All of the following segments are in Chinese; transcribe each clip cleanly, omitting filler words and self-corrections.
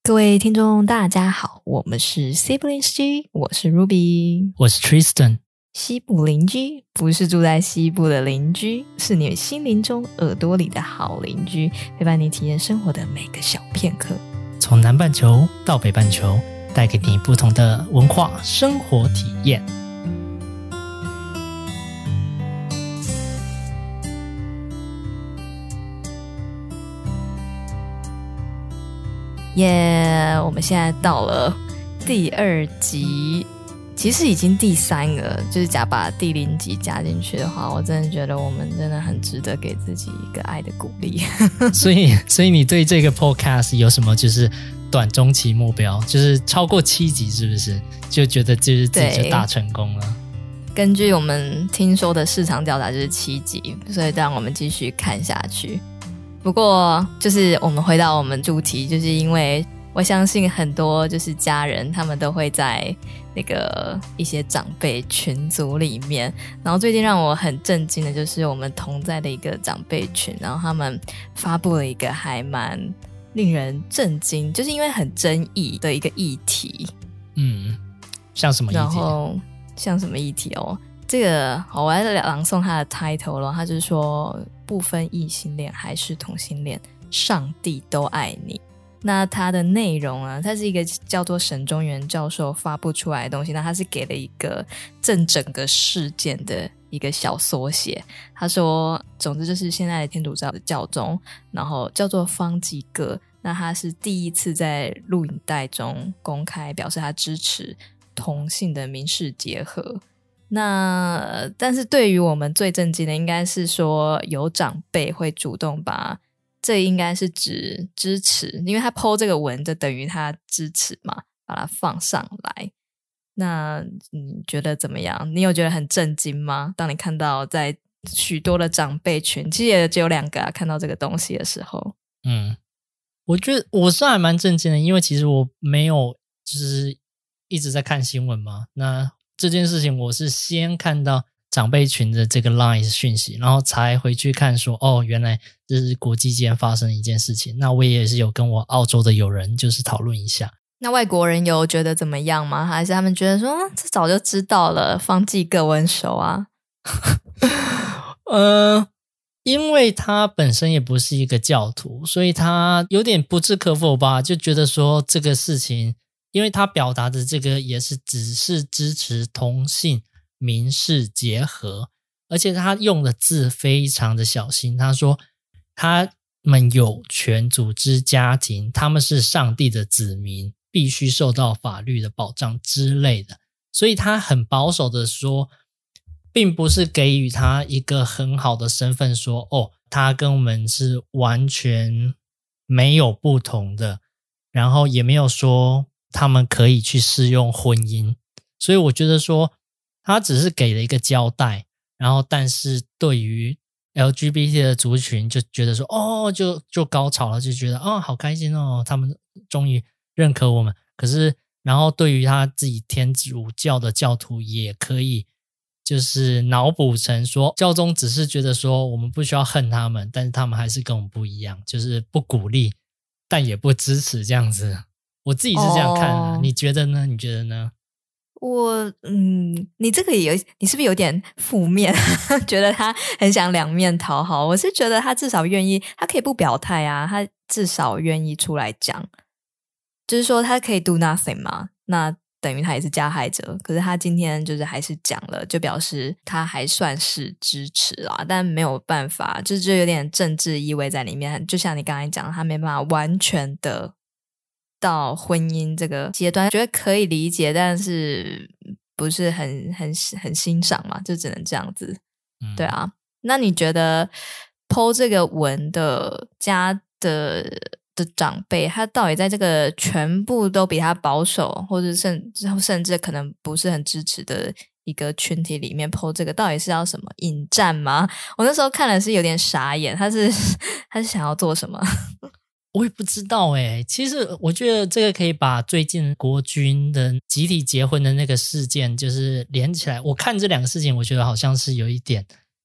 各位听众大家好，我们是 Siblings G， 我是 Ruby， 我是 Tristan。 西部邻居不是住在西部的邻居，是你心灵中耳朵里的好邻居，陪伴你体验生活的每个小片刻。 从南半球到北半球，带给你不同的文化生活体验。 耶、我们现在到了第2集，其实已经第3个，就是假把第0集加进去的话，我真的觉得我们真的很值得给自己一个爱的鼓励。 所以你对这个 podcast 有什么就是短中期目标？就是超过7集是不是就觉得就是自己就大成功了？ 根据我们听说的市场调查就是7集，所以让我们继续看下去。不过就是我们回到我们主题，就是因为我相信很多就是家人他们都会在那个一些长辈群组里面，然后最近让我很震惊的就是我们同在的一个长辈群，然后他们发布了一个还蛮令人震惊，就是因为很争议的一个议题。 像什么议题？ 然后像什么议题哦？这个我来朗诵他的 title 咯，他就是说不分异性恋还是同性恋，上帝都爱你。那它的内容啊，它是一个叫做沈中元教授发布出来的东西，那他是给了一个整个事件的一个小缩写。他说总之就是现在的天主教的教宗，然后叫做方济各，那他是第一次在录影带中公开表示他支持同性的民事结合。那但是对于我们最震惊的应该是说有长辈会主动把这应该是指支持，因为他 po 这个文就等于他支持嘛，把它放上来。那你觉得怎么样？你有觉得很震惊吗？当你看到在许多的长辈群，其实也只有2个看到这个东西的时候。 我觉得我是还蛮震惊的，因为其实我没有就是一直在看新闻嘛，那这件事情我是先看到长辈群的这个 line 讯息，然后才回去看说原来这是国际间发生的一件事情。那我也是有跟我澳洲的友人就是讨论一下。 那外国人有觉得怎么样吗？还是他们觉得说这早就知道了，方济各温熟啊？ 因为他本身也不是一个教徒，所以他有点不置可否吧，就觉得说这个事情，因为他表达的这个也是只是支持同性民事结合，而且他用的字非常的小心，他说他们有权组织家庭，他们是上帝的子民，必须受到法律的保障之类的，所以他很保守的说并不是给予他一个很好的身份说他跟我们是完全没有不同的，然后也没有说他们可以去适用婚姻，所以我觉得说他只是给了一个交代，然后但是对于 LGBT 的族群就觉得说就高潮了，就觉得好开心他们终于认可我们。可是然后对于他自己天主教的教徒也可以就是脑补成说教宗只是觉得说我们不需要恨他们，但是他们还是跟我们不一样，就是不鼓励但也不支持这样子。我自己是这样看的，你觉得呢？ 你这个你是不是有点负面？觉得他很想两面讨好？我是觉得他至少愿意，他可以不表态啊，他至少愿意出来讲，就是说他可以 do nothing 嘛，那等于他也是加害者，可是他今天就是还是讲了，就表示他还算是支持啦，但没有办法，就有点政治意味在里面。就像你刚才讲，他没办法完全的到婚姻这个阶段，觉得可以理解，但是不是很欣赏嘛，就只能这样子。对啊，那你觉得 po 这个文的家的长辈，他到底在这个全部都比他保守，或者甚至可能不是很支持的一个群体里面 po 这个，到底是要什么引战吗？我那时候看了是有点傻眼，他是想要做什么？ 我也不知道其实我觉得这个可以把最近国军的集体结婚的那个事件就是连起来，我看这两个事情我觉得好像是有一点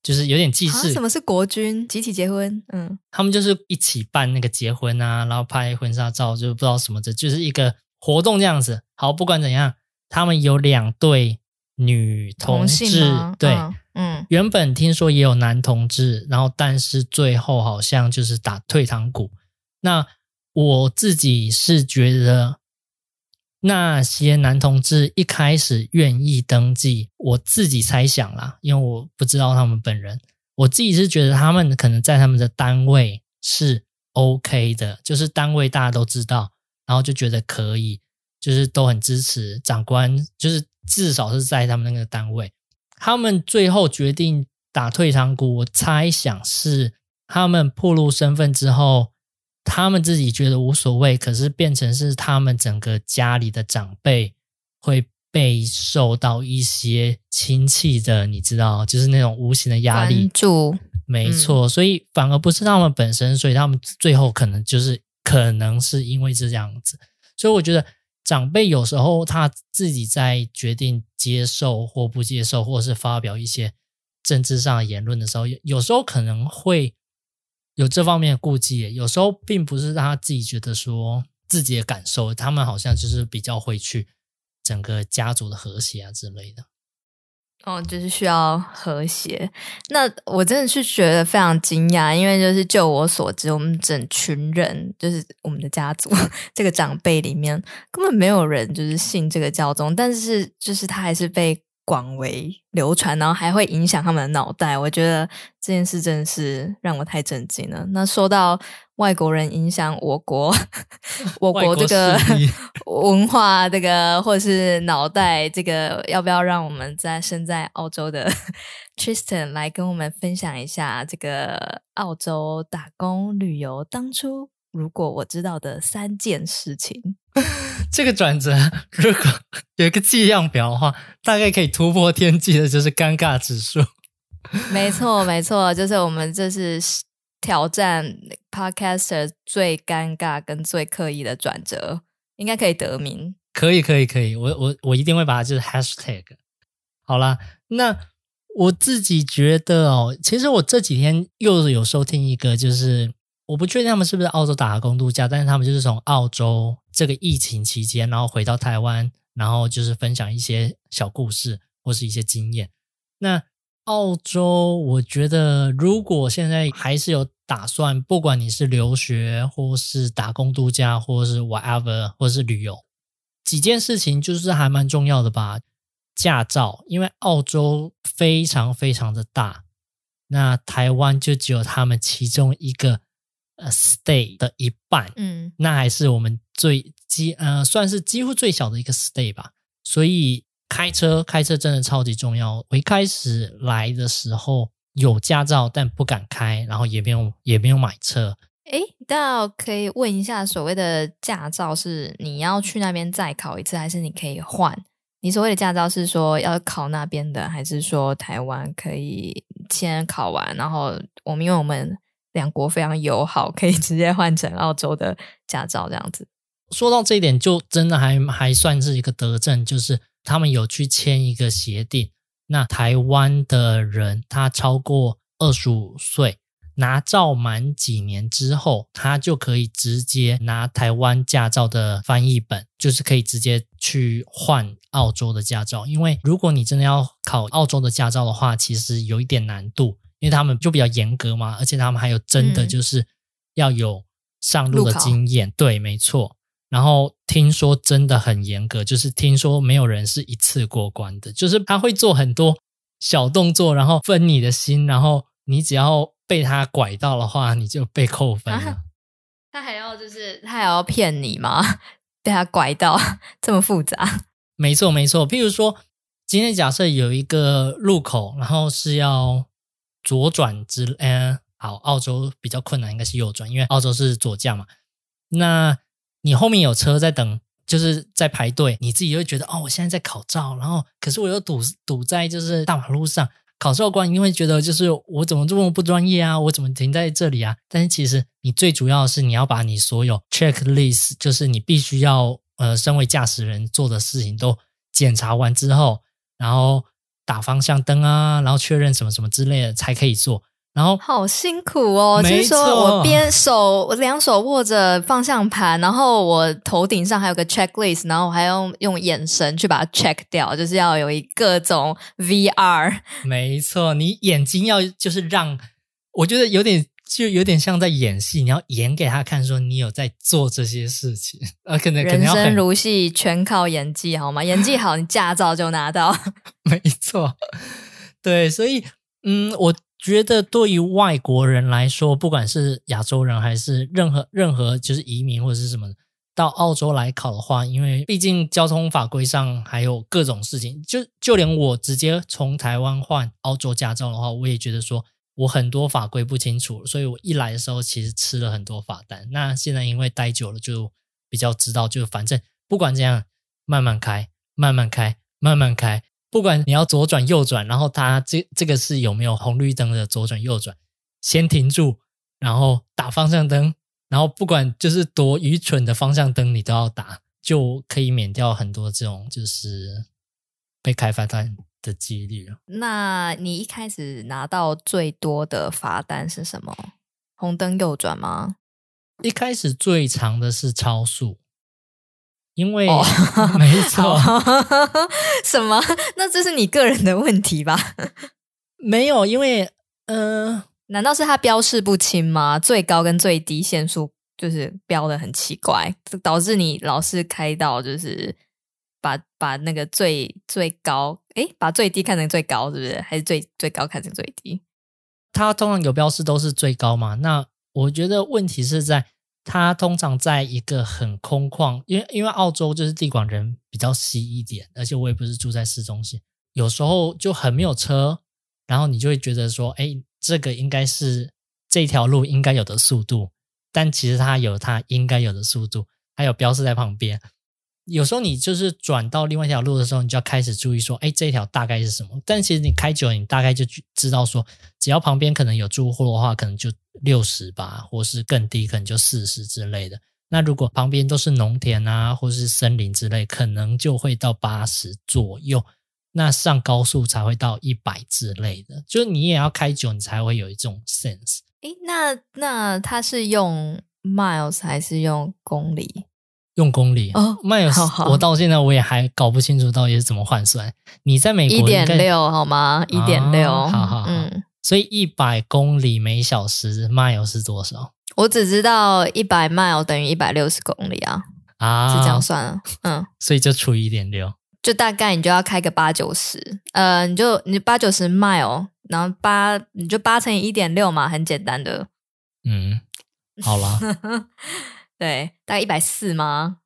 就是有点祭祀。 什么是国军集体结婚？ 他们就是一起办那个结婚啊，然后拍婚纱照，就不知道什么的，就是一个活动这样子。好，不管怎样，他们有2对女同志，对，原本听说也有男同志，然后但是最后好像就是打退堂鼓。那我自己是觉得那些男同志一开始愿意登记，我自己猜想啦，因为我不知道他们本人，我自己是觉得他们可能在他们的单位是 OK 的，就是单位大家都知道，然后就觉得可以，就是都很支持长官，就是至少是在他们那个单位。他们最后决定打退堂鼓，我猜想是他们暴露身份之后，他们自己觉得无所谓，可是变成是他们整个家里的长辈会被受到一些亲戚的，你知道，就是那种无形的压力。 关注， 没错，所以反而不是他们本身，所以他们最后可能是因为这样子。所以我觉得长辈有时候他自己在决定接受或不接受，或是发表一些政治上的言论的时候，有时候可能会有这方面的顾忌，有时候并不是他自己觉得说自己的感受，他们好像就是比较会去整个家族的和谐啊之类的。 就是需要和谐。那我真的是觉得非常惊讶，因为就是就我所知，我们整群人，就是我们的家族这个长辈里面，根本没有人就是信这个教宗，但是就是他还是被广为流传，然后还会影响他们的脑袋。我觉得这件事真的是让我太震惊了。那说到外国人影响我国我国这个文化，这个或者是脑袋，这个要不要让我们身在澳洲的 Tristan 来跟我们分享一下这个澳洲打工旅游当初如果我知道的3件事情。 这个转折如果有一个计量表的话，大概可以突破天际的就是尴尬指数。 没错没错，就是我们这是挑战 podcaster 最尴尬跟最刻意的转折，应该可以得名。 可以，我一定会把它就是 hashtag。 好啦，那我自己觉得其实我这几天又有收听一个，就是我不确定他们是不是澳洲打工度假，但是他们就是从澳洲这个疫情期间然后回到台湾，然后就是分享一些小故事或是一些经验。那澳洲我觉得如果现在还是有打算，不管你是留学或是打工度假或是 whatever 或是旅游，几件事情就是还蛮重要的吧。驾照，因为澳洲非常非常的大，那台湾就只有他们其中一个state 的一半，那还是我们算是几乎最小的一个 state 吧。所以开车真的超级重要。我一开始来的时候有驾照但不敢开，然后也没有买车。 那可以问一下，所谓的驾照是你要去那边再考一次，还是你可以换？你所谓的驾照是说要考那边的，还是说台湾可以先考完，然后因为我们两国非常友好，可以直接换成澳洲的驾照这样子？ 说到这一点，就真的还算是一个德政，就是他们有去签一个协定，那台湾的人他超过25岁拿照满几年之后，他就可以直接拿台湾驾照的翻译本，就是可以直接去换澳洲的驾照。因为如果你真的要考澳洲的驾照的话，其实有一点难度，因为他们就比较严格嘛，而且他们还有真的就是要有上路的经验。对，没错。然后听说真的很严格，就是听说没有人是一次过关的，就是他会做很多小动作，然后分你的心，然后你只要被他拐到的话，你就被扣分了。 他还要骗你吗？被他拐到这么复杂？ 没错。譬如说今天假设有一个路口，然后是要左转好，澳洲比较困难，应该是右转，因为澳洲是左驾嘛。那你后面有车在等，就是在排队，你自己会觉得我现在在考照，然后可是我又堵在就是大马路上，考照官一定会觉得就是我怎么这么不专业啊，我怎么停在这里啊？但是其实你最主要的是你要把你所有 checklist， 就是你必须要身为驾驶人做的事情都检查完之后，然后打方向灯啊，然后确认什么什么之类的才可以做。然后好辛苦哦，就是没错， 说我两手握着方向盘，然后我头顶上还有个 checklist， 然后我还用眼神去把它 check 掉，就是要有各种 VR。 没错，你眼睛要就是让，我觉得有点像在演戏，你要演给他看说你有在做这些事情，可能人要生如戏，全靠演技好吗？演技好，你驾照就拿到。 没错，对，所以我觉得对于外国人来说，不管是亚洲人还是任何就是移民或者是什么到澳洲来考的话，因为毕竟交通法规上还有各种事情，就连我直接从台湾换澳洲驾照的话，我也觉得说我很多法规不清楚，所以我一来的时候其实吃了很多罚单。那现在因为待久了就比较知道，就反正不管怎样慢慢开慢慢开慢慢开，不管你要左转右转，然后它这个是有没有红绿灯的左转右转，先停住，然后打方向灯，然后不管就是多愚蠢的方向灯你都要打，就可以免掉很多这种就是被开罚单的几率了。 那你一开始拿到最多的罚单是什么？红灯右转吗？ 一开始最长的是超速，因为、 没错什么？那这是你个人的问题吧？ 没有，因为难道是他标示不清吗？最高跟最低限速就是标的很奇怪，导致你老是开到就是把那个最高，把最低看成最高，是不是？还是最高看成最低？ 它通常有标示都是最高嘛，那我觉得问题是在它通常在一个很空旷，因为澳洲就是地广人比较稀一点，而且我也不是住在市中心，有时候就很没有车，然后你就会觉得说这个应该是这条路应该有的速度，但其实它有它应该有的速度，它有标示在旁边。有时候你就是转到另外一条路的时候，你就要开始注意说这条大概是什么，但其实你开久了你大概就知道说只要旁边可能有住户的话可能就60吧，或是更低可能就40之类的。那如果旁边都是农田啊或是森林之类，可能就会到80左右，那上高速才会到100之类的，就是你也要开久你才会有一种 sense。 那它是用 miles 还是用公里？ 用公里miles， 好我到现在我也还搞不清楚到底是怎么换算。你在美国 1.6 好吗？ 1.6、 好，所以100公里每小时 mile 是多少？ 我只知道100 mile 等于160公里啊，是这样算了。 所以就除以 1.6， 就大概你就要开个80-90，你80-90 mile， 然后你就8乘以 1.6 嘛，很简单的。 好啦对，大概140吗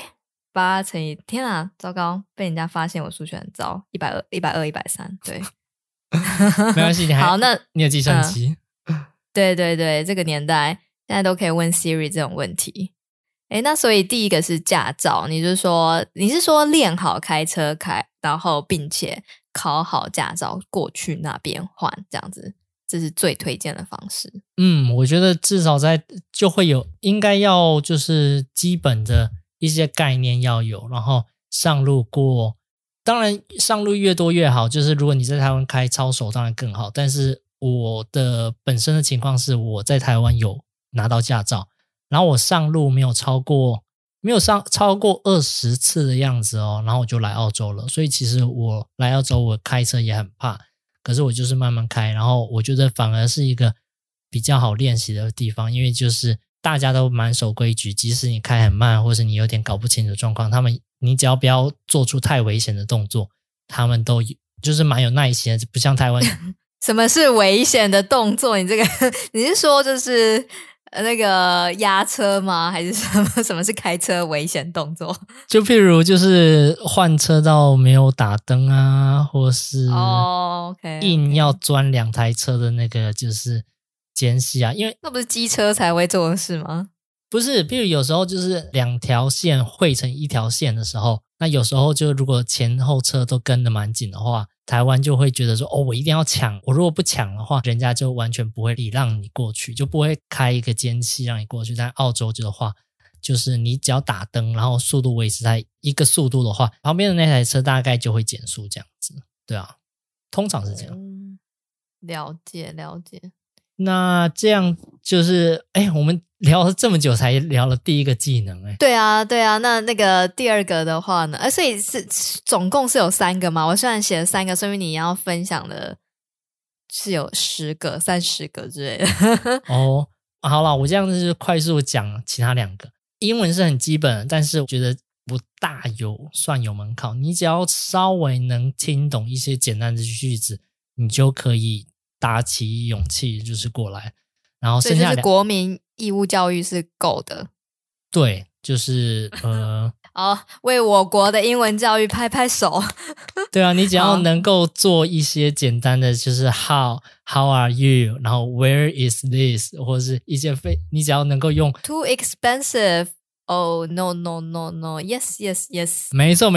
？8乘以，天啊，糟糕，被人家发现我数学很糟，120、130，对。 没关系， 好，那你有计算机。 对，这个年代现在都可以问 Siri 这种问题。那所以第一个是驾照，你是说练好开车然后并且考好驾照过去那边换这样子，这是最推荐的方式。 我觉得至少就会有应该要就是基本的一些概念要有，然后上路过，当然上路越多越好，就是如果你在台湾开超熟当然更好，但是我的本身的情况是我在台湾有拿到驾照，然后我上路没有超过20次的样子然后我就来澳洲了。所以其实我来澳洲我开车也很怕，可是我就是慢慢开，然后我觉得反而是一个比较好练习的地方，因为就是大家都蛮守规矩，即使你开很慢或是你有点搞不清楚状况，你只要不要做出太危险的动作，他们都就是蛮有耐心的，不像台湾。 什么是危险的动作？你这个你是说就是那个压车吗？还是什么是开车危险动作？ 就譬如就是换车道没有打灯啊，或是硬要钻2台车的那个就是间隙啊，因为那不是机车才会做的事吗？ 不是，譬如有时候就是2条线汇成1条线的时候，那有时候就如果前后车都跟得蛮紧的话，台湾就会觉得说我一定要抢，我如果不抢的话人家就完全不会礼让你过去，就不会开一个间隙让你过去。但澳洲的话就是你只要打灯然后速度维持在一个速度的话，旁边的那台车大概就会减速这样子。对啊， 通常是这样。 了解了解。 那这样就是我们聊了这么久才聊了第一个技能对啊对啊，那个第二个的话呢所以是总共是有3个嘛？我虽然写了3个，说明你要分享的是有10个30个之类的哦，好啦，我这样子就快速讲其他2个。英文是很基本，但是我觉得不大算有门槛，你只要稍微能听懂一些简单的句子，你就可以打起勇气就是过来，然后剩下就是国民义务教育是够的。 对，就是为我国的英文教育拍拍手对啊，你只要能够做一些简单的就是 how are you， 然后 where is this， 或者是一些你只要能够用 too expensive oh no no no no yes yes yes 没错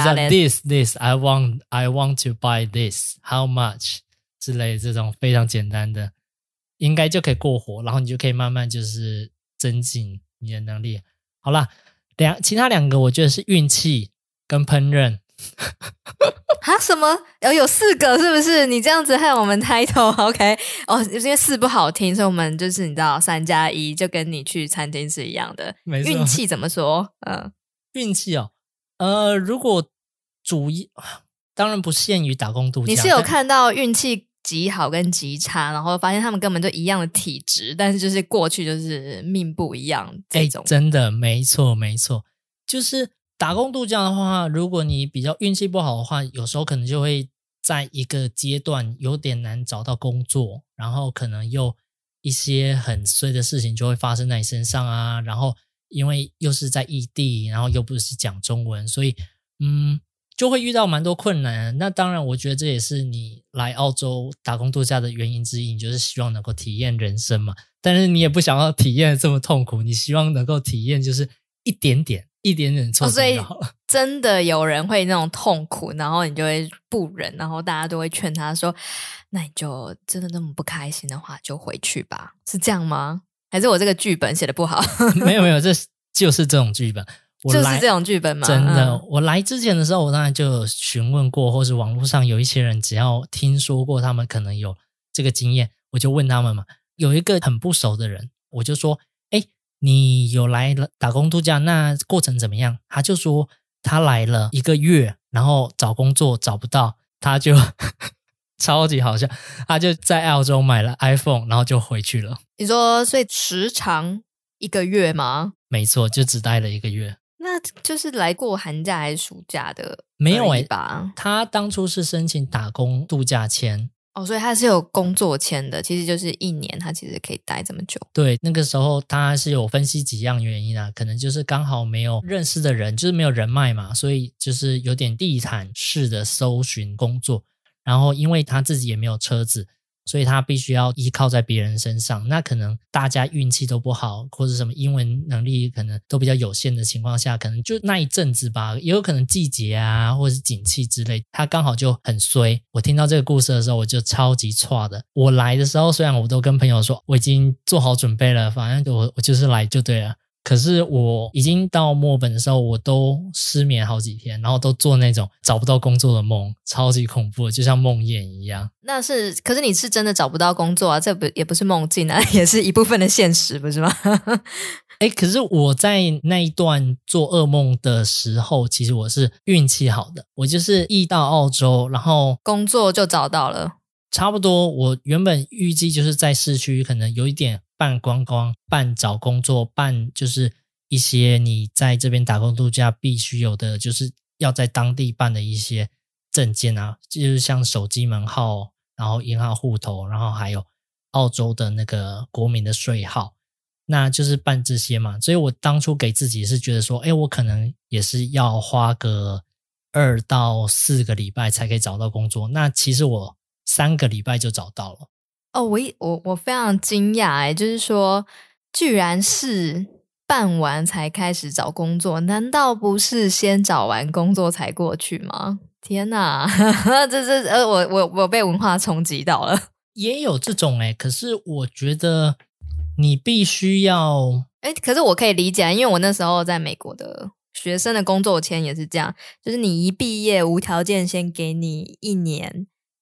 this I want to buy this how much 之类的这种非常简单的应该就可以过火，然后你就可以慢慢就是增进你的能力。好啦，其他2个我觉得是运气跟烹饪什么有4个是不是？你这样子害我们 title OK 因为4不好听，所以我们就是你知道3+1就跟你去餐厅是一样的。 没错。 运气怎么说？ 运气如果当然不限于打工度假。 你是有看到运气极好跟极差，然后发现他们根本就一样的体质，但是就是过去就是命不一样这种。 真的没错没错，就是打工度假的话，如果你比较运气不好的话，有时候可能就会在一个阶段有点难找到工作，然后可能又一些很衰的事情就会发生在你身上啊，然后因为又是在异地，然后又不是讲中文，所以就会遇到蛮多困难。那当然我觉得这也是你来澳洲打工度假的原因之一，你就是希望能够体验人生嘛，但是你也不想要体验这么痛苦，你希望能够体验就是一点点挫折就好了。 所以真的有人会那种痛苦，然后你就会不忍，然后大家都会劝他说那你就真的那么不开心的话就回去吧，是这样吗？还是我这个剧本写的不好没有这就是这种剧本， 就是这种剧本吗？ 真的我来之前的时候我当然就有询问过，或是网络上有一些人只要听说过他们可能有这个经验，我就问他们嘛。有一个很不熟的人，我就说你有来打工度假，那过程怎么样？他就说他来了1个月，然后找工作找不到，他就超级好笑，他就在澳洲买了 iPhone 然后就回去了。 你说所以时长1个月吗？ 没错，就只待了1个月。 那就是来过寒假还是暑假的？ 没有吧？ 他当初是申请打工度假签所以他是有工作签的，其实就是1年他其实可以待这么久。 对，那个时候他是有分析几样原因啊，可能就是刚好没有认识的人，就是没有人脉嘛，所以就是有点地毯式的搜寻工作，然后因为他自己也没有车子，所以他必须要依靠在别人身上，那可能大家运气都不好，或者什么英文能力可能都比较有限的情况下，可能就那一阵子吧，也有可能季节啊或者是景气之类，他刚好就很衰。我听到这个故事的时候我就超级挫的。我来的时候虽然我都跟朋友说我已经做好准备了，反正我就是来就对了，可是我已经到墨尔本的时候我都失眠好几天，然后都做那种找不到工作的梦，超级恐怖的，就像梦魇一样。 可是你是真的找不到工作啊，这也不是梦境啊，也是一部分的现实不是吗可是我在那一段做噩梦的时候其实我是运气好的，我就是一到澳洲然后工作就找到了。 差不多我原本预计就是在市区可能有一点半观光半找工作半就是一些你在这边打工度假必须有的就是要在当地办的一些证件啊，就是像手机门号然后银行户头，然后还有澳洲的那个国民的税号，那就是办这些嘛。所以我当初给自己是觉得说我可能也是要花个2到4个礼拜才可以找到工作，那其实我3个礼拜就找到了。 我非常惊讶就是说居然是办完才开始找工作，难道不是先找完工作才过去吗？天哪我被文化冲击到了。 也有这种可是我觉得你必须要可是我可以理解，因为我那时候在美国的学生的工作签也是这样，就是你一毕业无条件先给你1年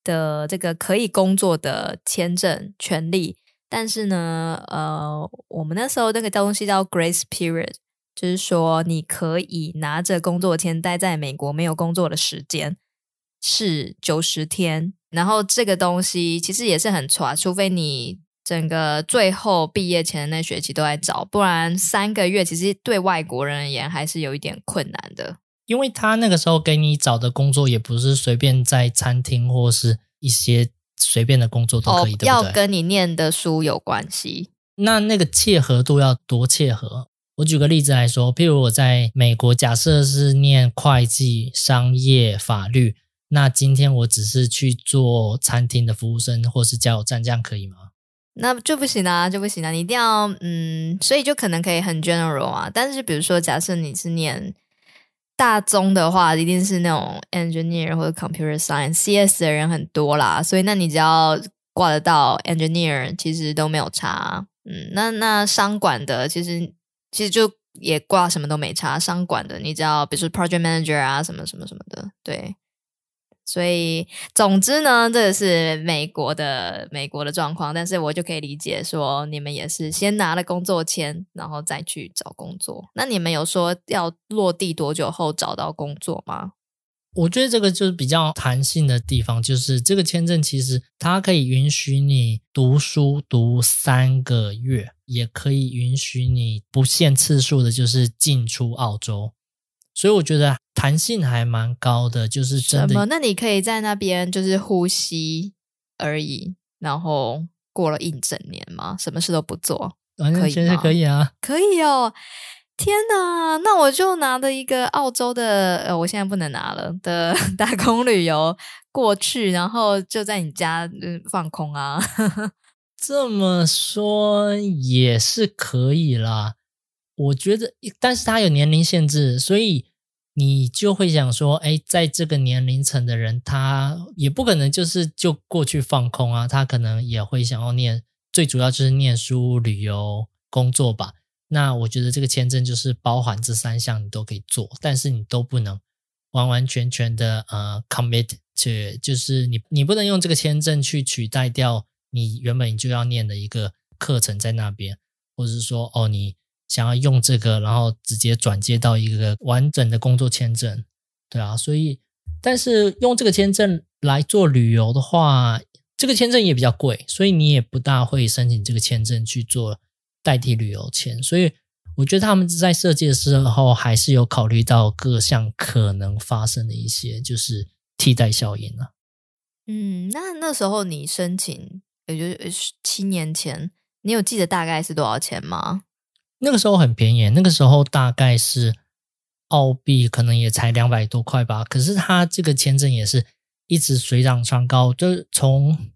的这个可以工作的签证权利，但是呢我们那时候那个东西叫 Grace Period， 就是说你可以拿着工作签待在美国没有工作的时间是90天，然后这个东西其实也是很差，除非你整个最后毕业前的那学期都在找，不然3个月其实对外国人而言还是有一点困难的。 因为他那个时候给你找的工作也不是随便在餐厅或是一些随便的工作都可以，对不对？ 要跟你念的书有关系。 那个切合度要多切合？我举个例子来说，譬如我在美国假设是念会计、商业、法律，那今天我只是去做餐厅的服务生或是加油站，这样可以吗？ 那就不行啊，就不行啊，你一定要所以就可能可以很 general 啊。但是比如说假设你是念大宗的话，一定是那种 engineer 或者 computer science CS 的人很多啦，所以那你只要挂得到 engineer 其实都没有差。那商管的其实就也挂什么都没差，商管的你只要比如说 project manager 啊什么什么什么的，对。所以总之呢，这个是美国的状况，但是我就可以理解说你们也是先拿了工作签然后再去找工作。那你们有说要落地多久后找到工作吗？ 我觉得这个就是比较弹性的地方，就是这个签证其实它可以允许你读书读3个月，也可以允许你不限次数的就是进出澳洲，所以我觉得弹性还蛮高的，就是真的。 什么？那你可以在那边就是呼吸而已，然后过了1整年吗？什么事都不做？ 完全是可以啊。 可以哦。天哪，那我就拿了一个澳洲的我现在不能拿了的打工旅游过去，然后就在你家放空啊。 这么说也是可以啦，我觉得，但是它有年龄限制，所以你就会想说，在这个年龄层的人，他也不可能就过去放空啊，他可能也会想要念，最主要就是念书、旅游、工作吧。那我觉得这个签证就是包含这3项你都可以做，但是你都不能完完全全的commit to， 就是你不能用这个签证去取代掉你原本就要念的一个课程在那边，或者是说你想要用这个然后直接转接到一个完整的工作签证，对啊，所以但是用这个签证来做旅游的话，这个签证也比较贵，所以你也不大会申请这个签证去做代替旅游签，所以我觉得他们在设计的时候还是有考虑到各项可能发生的一些就是替代效应啊。 那时候你申请也就是7年前，你有记得大概是多少钱吗？ 那个时候很便宜，那个时候大概是澳币可能也才200多块吧，可是它这个签证也是一直水涨船高，就是从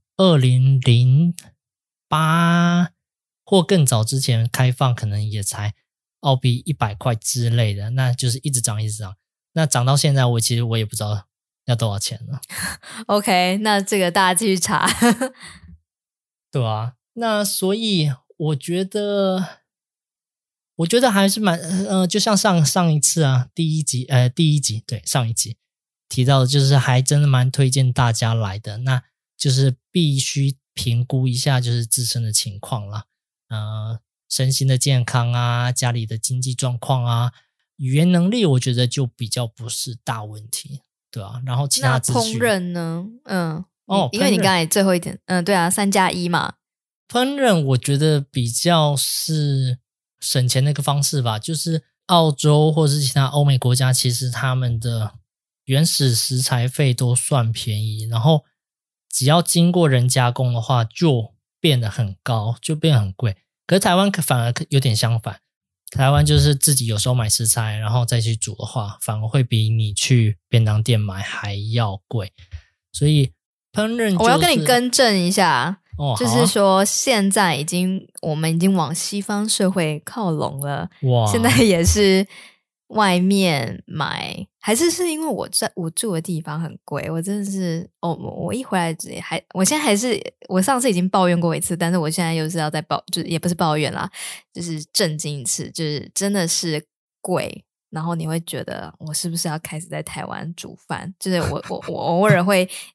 2008或更早之前开放可能也才澳币100块之类的，那就是一直涨一直涨，那涨到现在其实我也不知道要多少钱了。 OK， 那这个大家继续查。 对啊，那所以我觉得还是蛮就像上一次啊，第一集对，上一集提到的就是还真的蛮推荐大家来的，那就是必须评估一下就是自身的情况啦，身心的健康啊，家里的经济状况啊，语言能力我觉得就比较不是大问题，对啊，然后其他资讯那烹饪呢？因为你刚才最后一点对啊，3+1嘛。 烹饪我觉得比较是省钱的一个方式吧，就是澳洲或是其他欧美国家其实他们的原始食材费都算便宜，然后只要经过人加工的话就变得很高，就变得很贵。可是台湾反而有点相反，台湾就是自己有时候买食材然后再去煮的话反而会比你去便当店买还要贵，所以烹饪我要跟你更正一下，就是说现在我们已经往西方社会靠拢了，现在也是外面买，还是因为我住的地方很贵，我真的是我一回来我现在还是我上次已经抱怨过一次，但是我现在又是要再就是也不是抱怨啦，就是震惊一次，就是真的是贵，然后你会觉得我是不是要开始在台湾煮饭，就是我偶尔会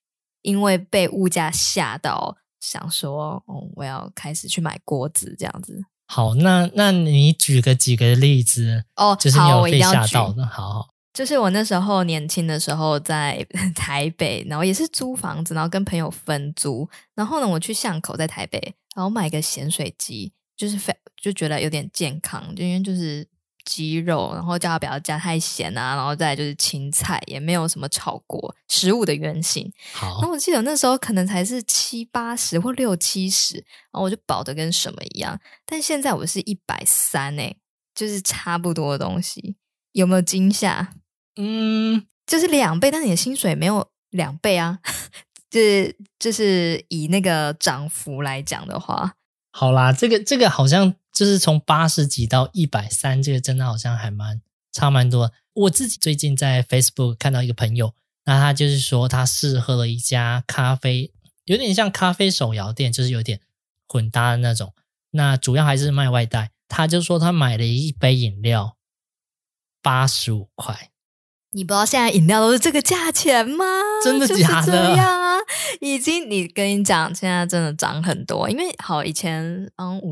因为被物价吓到，想说我要开始去买锅子这样子。 好，那你举个几个例子就是你有被吓到的。好， 就是我那时候年轻的时候在台北，然后也是租房子，然后跟朋友分租，然后呢我去巷口在台北，然后买个咸水鸡，就觉得有点健康，因为就是鸡肉，然后叫它不要加太咸啊，然后再来就是青菜，也没有什么炒过，食物的原型。 好， 那我记得那时候可能才是70-80或60-70，然后我就饱得跟什么一样。但现在我是130就是差不多的东西，有没有惊吓？就是2倍，但是你的薪水没有2倍啊。就是以那个涨幅来讲的话， 好啦，这个好像就是从80几到130，这个真的好像还差蛮多的。我自己最近在 Facebook 看到一个朋友，那他就是说他试喝了一家咖啡，有点像咖啡手摇店，就是有点混搭的那种，那主要还是卖外带。他就说他买了一杯饮料85块。 你不知道现在饮料都是这个价钱吗？ 真的假的？ 就是这样啊，跟你讲，现在真的涨很多。因为好以前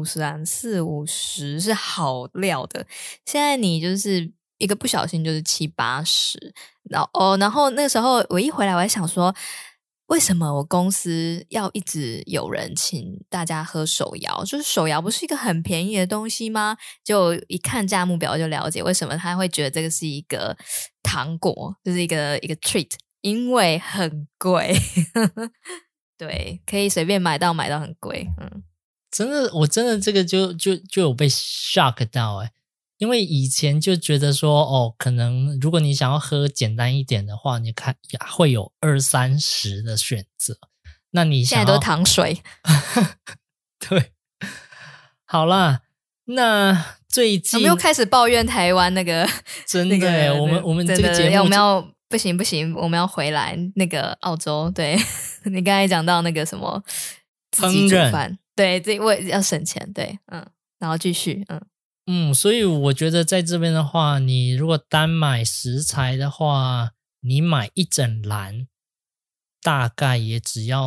40-50是好料的，现在你就是一个不小心就是70-80，然后那时候我一回来我还想说，为什么我公司要一直有人请大家喝手摇？就是手摇不是一个很便宜的东西吗？就一看价目表就了解为什么他会觉得这个是一个糖果，就是一个 treat， 因为很贵。对，可以随便买到很贵。 我真的这个就有被 shock 到因为以前就觉得说可能如果你想要喝简单一点的话，你看会有20-30的选择，那你现在都糖水。 对，好啦，那最近我们又开始抱怨台湾那个真的我们这个节目我们要不行，我们要回来那个澳洲。对，你刚才讲到那个什么自己煮饭，对，我要省钱，对，然后继续， 所以我觉得在这边的话，你如果单买食材的话，你买一整篮大概也只要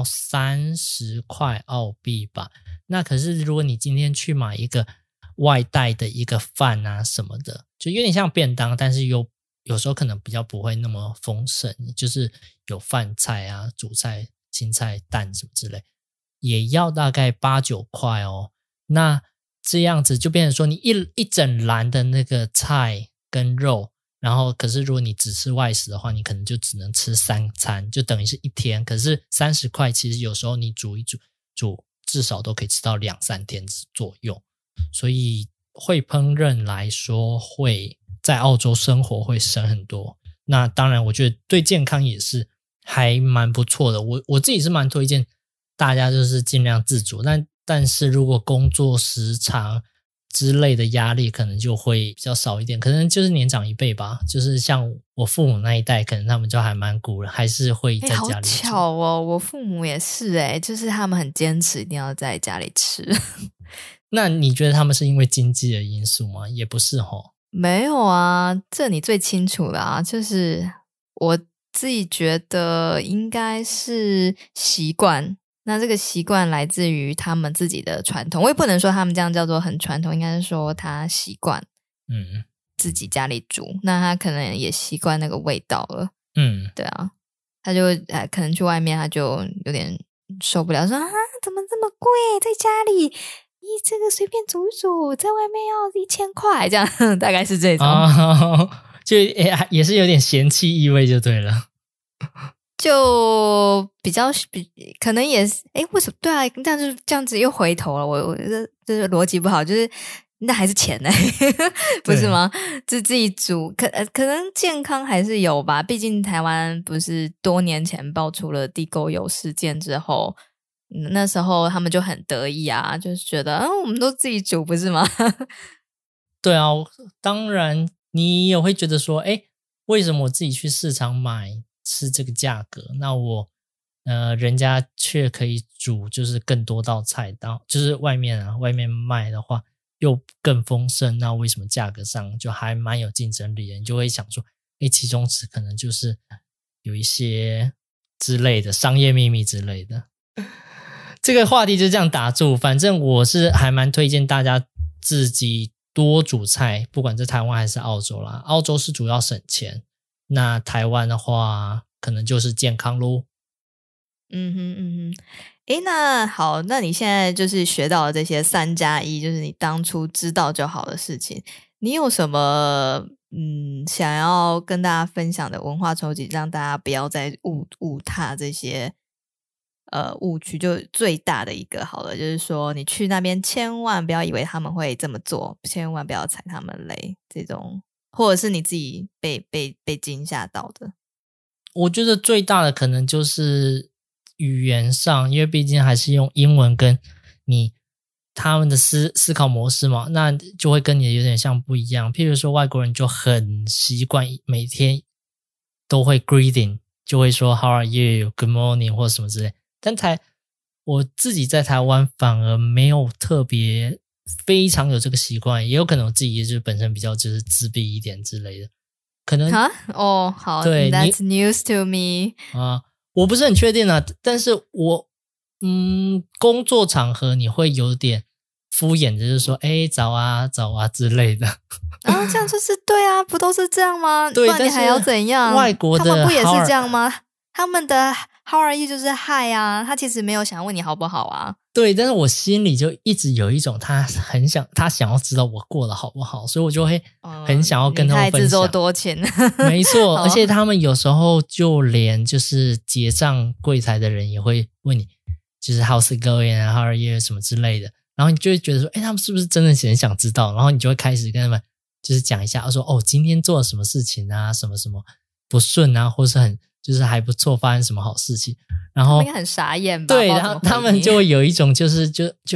30块澳币吧。那可是如果你今天去买一个外带的一个饭啊什么的，就有点像便当，但是有时候可能比较不会那么丰盛，就是有饭菜啊、主菜、青菜、蛋什么之类，也要大概8-9块哦。那这样子就变成说你一整篮的那个菜跟肉，然后可是如果你只吃外食的话，你可能就只能吃3餐，就等于是1天。可是30块其实有时候你煮一煮至少都可以吃到2-3天左右。所以会烹饪来说，会在澳洲生活会省很多。那当然我觉得对健康也是还蛮不错的。我自己是蛮推荐大家就是尽量自主，但是如果工作时长之类的压力可能就会比较少一点，可能就是年长一辈吧，就是像我父母那一代，可能他们就还蛮鼓了，还是会在家里吃。 好巧哦，我父母也是就是他们很坚持一定要在家里吃。 那你觉得他们是因为经济的因素吗？也不是齁。 没有啊，这你最清楚了啊，就是我自己觉得应该是习惯。那这个习惯来自于他们自己的传统，我也不能说他们这样叫做很传统，应该是说他习惯自己家里煮，那他可能也习惯那个味道了。对啊，他就可能去外面他就有点受不了，说怎么这么贵，在家里你这个随便煮一煮，在外面要1000块，这样大概是这种。 就也是有点嫌弃意味就对了。 就比较可能也是为什么？对啊，这样子又回头了，我这逻辑不好，就是那还是钱呢，不是吗？自己煮可能健康还是有吧，毕竟台湾不是多年前爆出了地沟油事件之后，那时候他们就很得意啊，就是觉得我们都自己煮不是吗？ 对啊，当然你也会觉得说为什么我自己去市场买是这个价格，那我人家却可以煮就是更多道菜，就是外面卖的话又更丰盛，那为什么价格上就还蛮有竞争力的？你就会想说其中可能就是有一些之类的，商业秘密之类的。这个话题就这样打住，反正我是还蛮推荐大家自己多煮菜，不管是台湾还是澳洲啦。澳洲是主要省钱，那台湾的话可能就是健康咯。 诶，那好，那你现在就是学到了这些3+1，就是你当初知道就好的事情，你有什么想要跟大家分享的文化冲击，让大家不要再误踏这些误区？就最大的一个好了，就是说你去那边千万不要以为他们会这么做，千万不要踩他们雷，这种或者是你自己被惊吓到的。 我觉得最大的可能就是语言上，因为毕竟还是用英文跟他们的思考模式嘛，那就会跟你有点像不一样。譬如说外国人就很习惯每天都会 greeting， 就会说 How are you? Good morning 或什么之类。但我自己在台湾反而没有特别非常有这个习惯，也有可能我自己也就是本身比较就是自闭一点之类的。可能好， 对 That's news to me 我不是很确定啊，但是我工作场合你会有点敷衍，就是说早啊早啊之类的这样就是对啊，不都是这样吗？ 对， 不然你还要怎样？ 外国的他们不也是这样吗？他们的 How are you 就是 Hi 啊，他其实没有想问你好不好啊。 对，但是我心里就一直有一种他想要知道我过得好不好，所以我就会很想要跟他们分享。 太自作多情没错，而且他们有时候就连就是结账柜台的人也会问你，就是 How's it going 啊 How are you 什么之类的，然后你就会觉得说他们是不是真的很想知道，然后你就会开始跟他们就是讲一下，说今天做了什么事情啊，什么什么不顺啊，或是就是还不错，发生什么好事情，然后应该很傻眼吧？ 对，然后他们就会有一种就是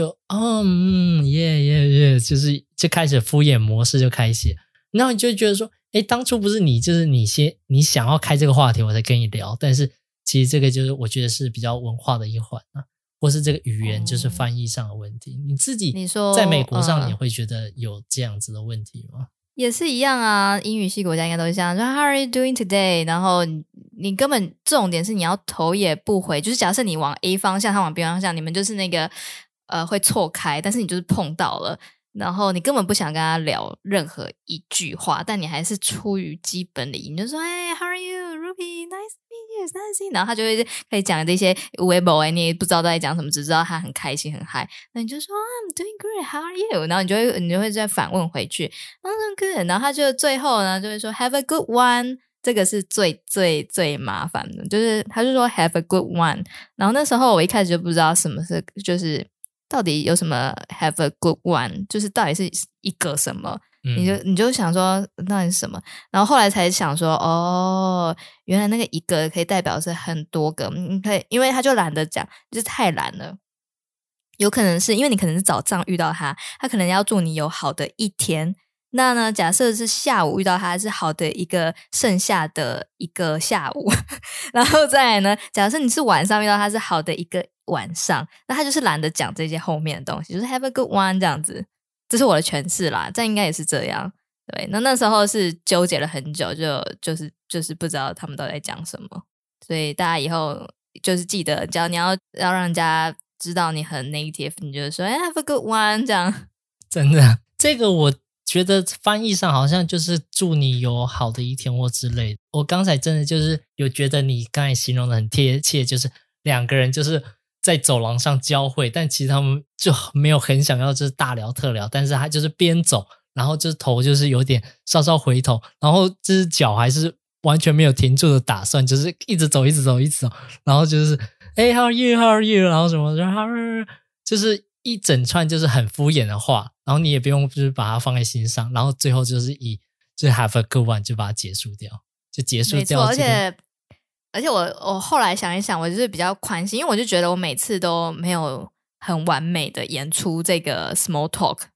耶，就开始敷衍模式就开始，然后你就会觉得说，当初不是你就是你想要开这个话题我才跟你聊，但是其实这个就是我觉得是比较文化的一环啊，或是这个语言就是翻译上的问题。你自己在美国上你会觉得有这样子的问题吗？ 也是一样啊，英语系国家应该都是这样，说 How are you doing today？ 然后你根本重点是你要头也不回，就是假设你往 A 方向，他往 B 方向，你们就是那个会错开，但是你就是碰到了，然后你根本不想跟他聊任何一句话，但你还是出于基本礼仪，你就说How are you Ruby? Nice to meet you, nice to see you. 然后他就会可以讲这些微博你也不知道在讲什么，只知道他很开心很嗨，那你就说I'm doing great, how are you? 然后你就会再反问回去I'm good. 然后他就最后呢就会说 Have a good one. 这个是最最最麻烦的，就是他就说 Have a good one. 然后那时候我一开始就不知道什么是，就是到底有什么 Have a good one， 就是到底是一个什么，你就想说那是什么，然后后来才想说原来那个一个可以代表是很多个，可以，因为他就懒得讲，就是太懒了。有可能是因为你可能是早上遇到他可能要祝你有好的一天，那呢假设是下午遇到他是好的一个剩下的一个下午然后再来呢假设你是晚上遇到他是好的一个晚上，那他就是懒得讲这些后面的东西，就是 have a good one 这样子，这是我的诠释啦，这应该也是这样。对，那时候是纠结了很久，就是不知道他们都在讲什么，所以大家以后就是记得，只要你要让人家知道你很 native， 你就说have a good one 这样。 真的，这个我觉得翻译上好像就是祝你有好的一天或之类的。我刚才真的就是有觉得你刚才形容的很贴切，就是两个人就是在走廊上交汇，但其实他们就没有很想要就是大聊特聊，但是他就是边走然后就是头就是有点稍稍回头，然后就是脚还是完全没有停住的打算，就是一直走一直走一直走，然后就是how are you how are you 然后什么 how are you， 就是一整串就是很敷衍的话，然后你也不用就是把它放在心上，然后最后就是就是 have a good one 就把它结束掉，就结束掉。 没错，而且我后来想一想，我就是比较宽心，因为我就觉得我每次都没有很完美的演出这个 small talk，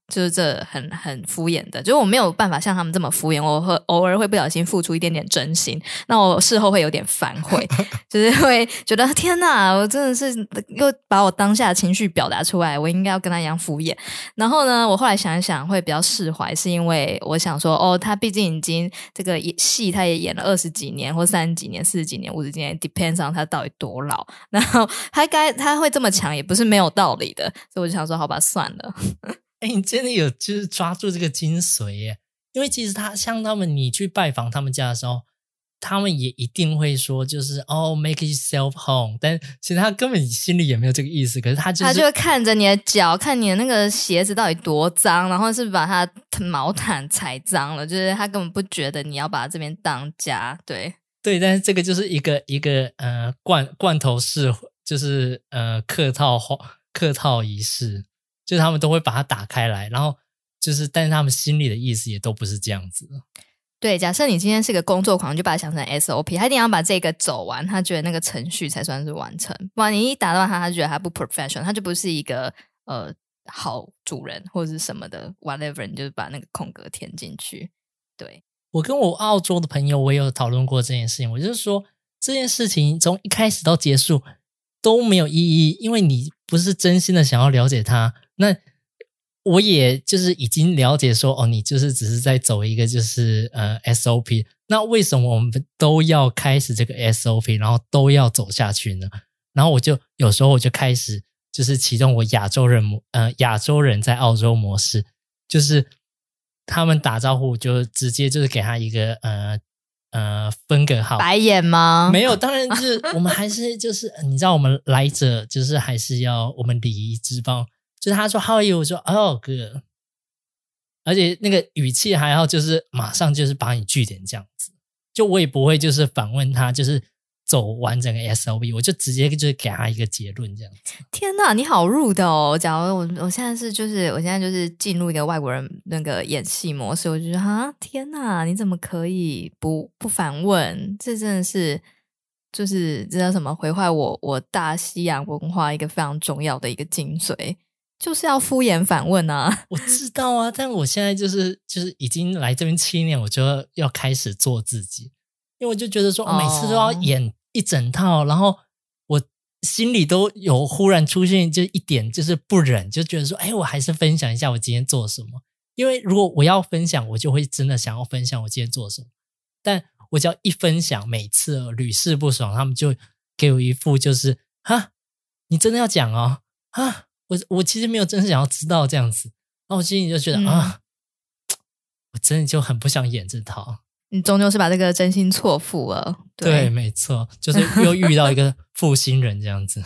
就是这很敷衍的，就是我没有办法像他们这么敷衍，我会偶尔会不小心付出一点点真心，那我事后会有点反悔，就是会觉得天哪，我真的是又把我当下的情绪表达出来，我应该要跟他一样敷衍。然后呢，我后来想一想会比较释怀，是因为我想说他毕竟已经这个戏他也演了20几年或30几年40几年50几年 depends on 他到底多老，然后他会这么强也不是没有道理的，所以我就想说好吧算了。 你真的有就是抓住这个精髓耶，因为其实像他们你去拜访他们家的时候，他们也一定会说就是make yourself home， 但其实他根本心里也没有这个意思，可是他就会看着你的脚，看你的那个鞋子到底多脏，然后是把他毛毯踩脏了，就是他根本不觉得你要把这边当家。对， 但是这个就是一个罐头式，就是客套仪式，就是他们都会把它打开来，然后就是但是他们心里的意思也都不是这样子。 对，假设你今天是个工作狂，就把它想成 SOP， 他一定要把这个走完，他觉得那个程序才算是完成，不然你一打断他，他觉得他不 professional， 他就不是一个好主人或者是什么的 whatever， 你就把那个空格填进去。对， 我跟我澳洲的朋友我也有讨论过这件事情，我就是说这件事情从一开始到结束都没有意义，因为你不是真心的想要了解他，那我也就是已经了解说你就是只是在走一个就是SOP， 那为什么我们都要开始这个 SOP 然后都要走下去呢？然后有时候我就开始就是启动我亚洲人在澳洲模式，就是他们打招呼就直接就是给他一个分个号， 白眼吗？ 没有，当然就是我们还是就是你知道我们来者就是还是要我们礼仪之邦，就是他说 How are you， 我说good， 而且那个语气还要就是马上就是把你句点这样子，就我也不会就是反问他就是走完整个 SOP， 我就直接就是给他一个结论这样子。 天哪，你好rude的哦！假如我现在就是进入一个外国人那个演戏模式，我就觉得天哪，你怎么可以不反问？这真的是就是这叫什么毁坏我大西洋文化一个非常重要的一个精髓，就是要敷衍反问啊！ 我知道啊，但我现在就是已经来这边7年，我就要开始做自己。因为我就觉得说每次都要演一整套，然后我心里都有忽然出现就一点就是不忍，就觉得说我还是分享一下我今天做什么。因为如果我要分享，我就会真的想要分享我今天做什么，但我只要一分享，每次屡试不爽，他们就给我一副就是你真的要讲哦我其实没有真的想要知道这样子，然后我心里就觉得我真的就很不想演这套。 你终究是把这个真心错付了。 对，没错，就是又遇到一个负心人这样子。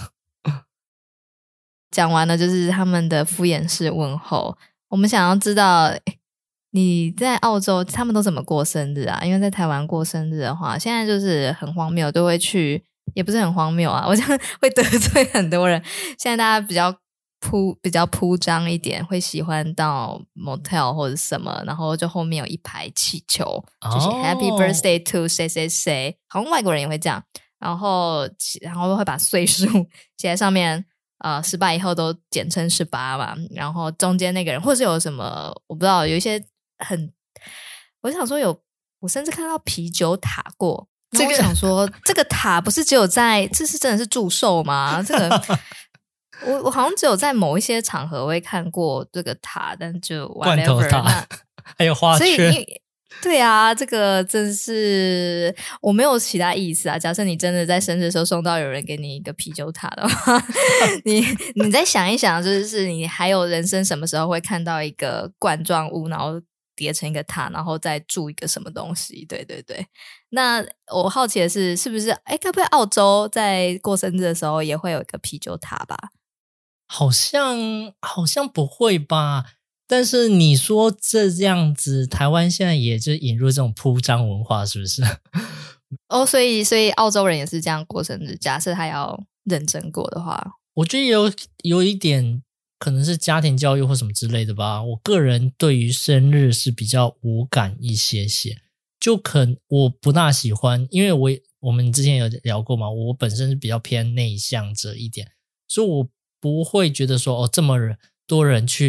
讲完了就是他们的敷衍式问候，我们想要知道你在澳洲他们都怎么过生日啊？因为在台湾过生日的话现在就是很荒谬，都会去，也不是很荒谬啊，我这样会得罪很多人。现在大家比较铺张一点，会喜欢到 motel 或者什么，然后就后面有一排气球，就写 Happy Birthday to 谁谁谁，好像外国人也会这样，然后会把岁数写在上面，18以后都简称18嘛，然后中间那个人或是有什么我不知道，有一些我想说我甚至看到啤酒塔过，这个我想说这个塔不是只有这是真的是祝寿吗？这个我好像只有在某一些场合会看过这个塔，但就 whatever, 罐头塔还有花圈。 对啊，这个真是我没有其他意思啊。假设你真的在生日的时候送到有人给你一个啤酒塔的话你再想一想，就是你还有人生什么时候会看到一个罐状物然后叠成一个塔，然后再注一个什么东西。对对对，那我好奇的是不是该不会澳洲在过生日的时候也会有一个啤酒塔吧？ 好像不会吧，但是你说这样子台湾现在也就引入这种铺张文化是不是？ 所以澳洲人也是这样过生日，假设他要认真过的话， 我觉得有一点可能是家庭教育或什么之类的吧。我个人对于生日是比较无感一些，就我不大喜欢，因为我们之前有聊过嘛，我本身是比较偏内向者一点，所以我不会觉得说这么多人去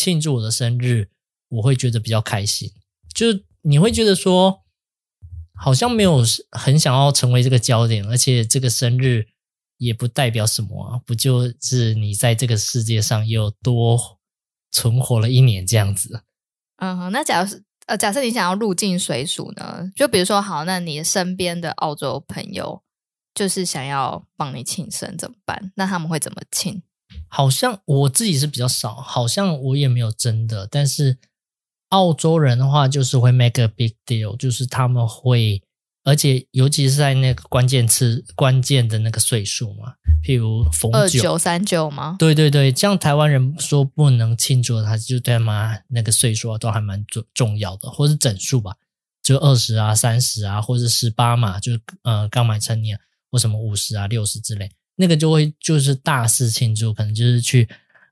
庆祝我的生日，我会觉得比较开心。就是你会觉得说好像没有很想要成为这个焦点，而且这个生日也不代表什么啊，不就是你在这个世界上又多存活了1年这样子。 那假设你想要入境随俗呢，就比如说好，那你身边的澳洲朋友就是想要帮你庆生怎么办？那他们会怎么庆？ 好像我自己是比较少，好像我也没有真的，但是澳洲人的话就是会 make a big deal， 就是他们会，而且尤其是在那个关键的那个岁数嘛，譬如逢九 2939吗？ 对对对，像台湾人说不能庆祝，他就对他们那个岁数都还蛮重要的，或是整数吧，就20啊、30啊，或是18嘛，就刚满成年，或什么50啊、60之类，那个就会就是大肆庆祝，可能就是去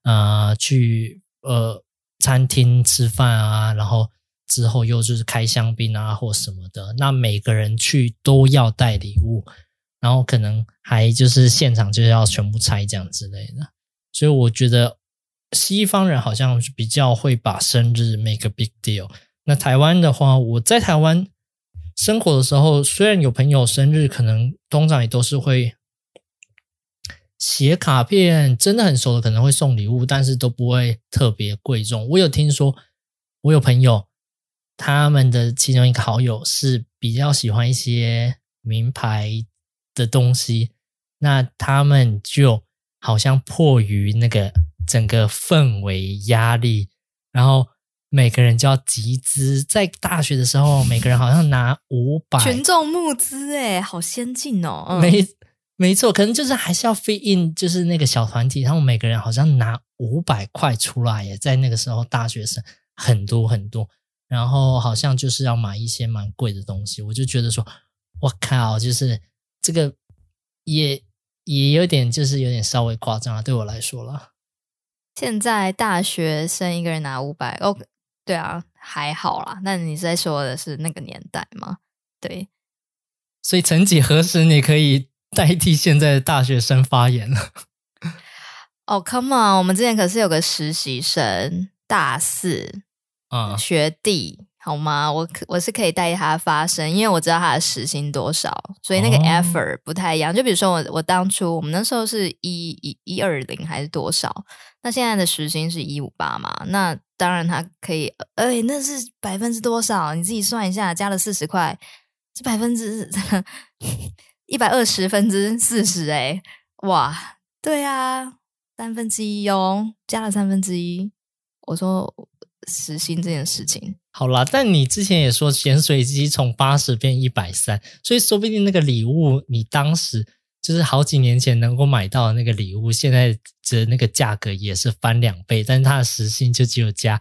餐厅吃饭啊，然后之后又就是开香槟啊或什么的，那每个人去都要带礼物，然后可能还就是现场就要全部拆这样之类的。所以我觉得西方人好像比较会把生日 make a big deal。那台湾的话，我在台湾生活的时候，虽然有朋友生日，可能通常也都是会写卡片，真的很熟的可能会送礼物，但是都不会特别贵重。我有听说，我有朋友他们的其中一个好友是比较喜欢一些名牌的东西，那他们就好像迫于那个整个氛围压力，然后每个人就要集资，在大学的时候每个人好像拿500， 群众募资耶，好先进哦。 没错，可能就是还是要 fit in， 就是那个小团体，他们每个人好像拿500块出来耶，在那个时候大学生很多很多，然后好像就是要买一些蛮贵的东西，我就觉得说我靠，就是这个也有点就是有点稍微夸张啊，对我来说啦。 现在大学生一个人拿500哦，对啊，还好啦。那你在说的是那个年代吗？对， 所以曾几何时你可以代替现在的大学生发言了。 哦 come on， 我们之前可是有个实习生大4学弟好吗？我是可以代替他发声，因为我知道他的时薪多少，所以那个 effort 不太一样。就比如说我当初我们那时候是120还是多少，那现在的时薪是158嘛，那当然他可以那是多少？你自己算一下，加了40块是120%40%欸，哇，对啊，1/3哦，加了1/3。我说时薪这件事情好啦，但你之前也说咸水鸡从80变130，所以说不定那个礼物你当时就是好几年前能够买到的那个礼物，现在的那个价格也是翻2倍，但是它的时薪就只有加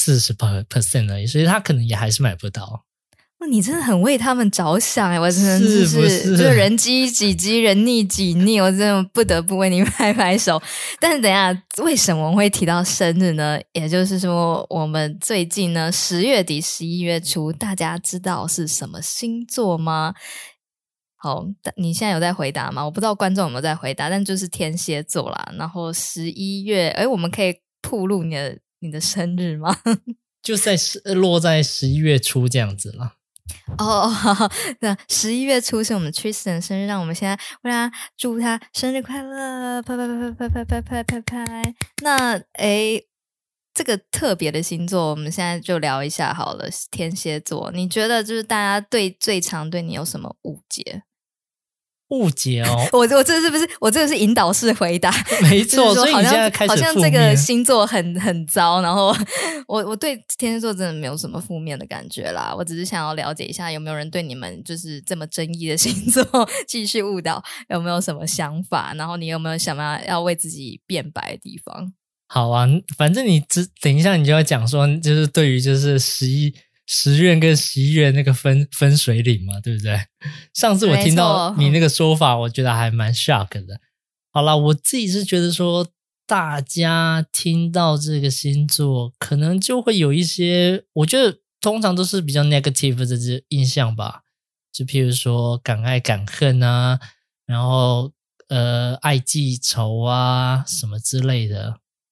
40% 而已，所以他可能也还是买不到。 你真的很为他们着想我真的就是人饥己饥人溺己溺，我真的不得不为你拍拍手。但是等一下，为什么我会提到生日呢？也就是说我们最近呢10月底11月初，大家知道是什么星座吗？好，你现在有在回答吗？我不知道观众有没有在回答，但就是天蝎座啦。然后11月我们可以暴露你的生日吗？ 就落在11月初这样子啦。 那11月初是我们 Tristan 的生日，让我们现在为他祝他生日快乐，拍拍拍拍拍拍拍拍拍。那这个特别的星座，我们现在就聊一下好了。天蝎座，你觉得就是大家最常对你有什么误解？ 误解哦， 我这是不是我这个是引导式回答？ 没错，所以你现在开始好像这个星座很糟，然后我对天蝎座真的没有什么负面的感觉啦。我只是想要了解一下，有没有人对你们就是这么争议的星座继续误导，有没有什么想法？然后你有没有想要为自己辩白的地方？ 好啊，反正你等一下你就要讲说，就是对于就是10月跟11月那个分水岭嘛，对不对？上次我听到你那个说法，我觉得还蛮 shock 的。好啦，我自己是觉得说，大家听到这个星座，可能就会有一些，我觉得通常都是比较 negative 的印象吧。就譬如说敢爱敢恨啊，然后爱记仇啊什么之类的。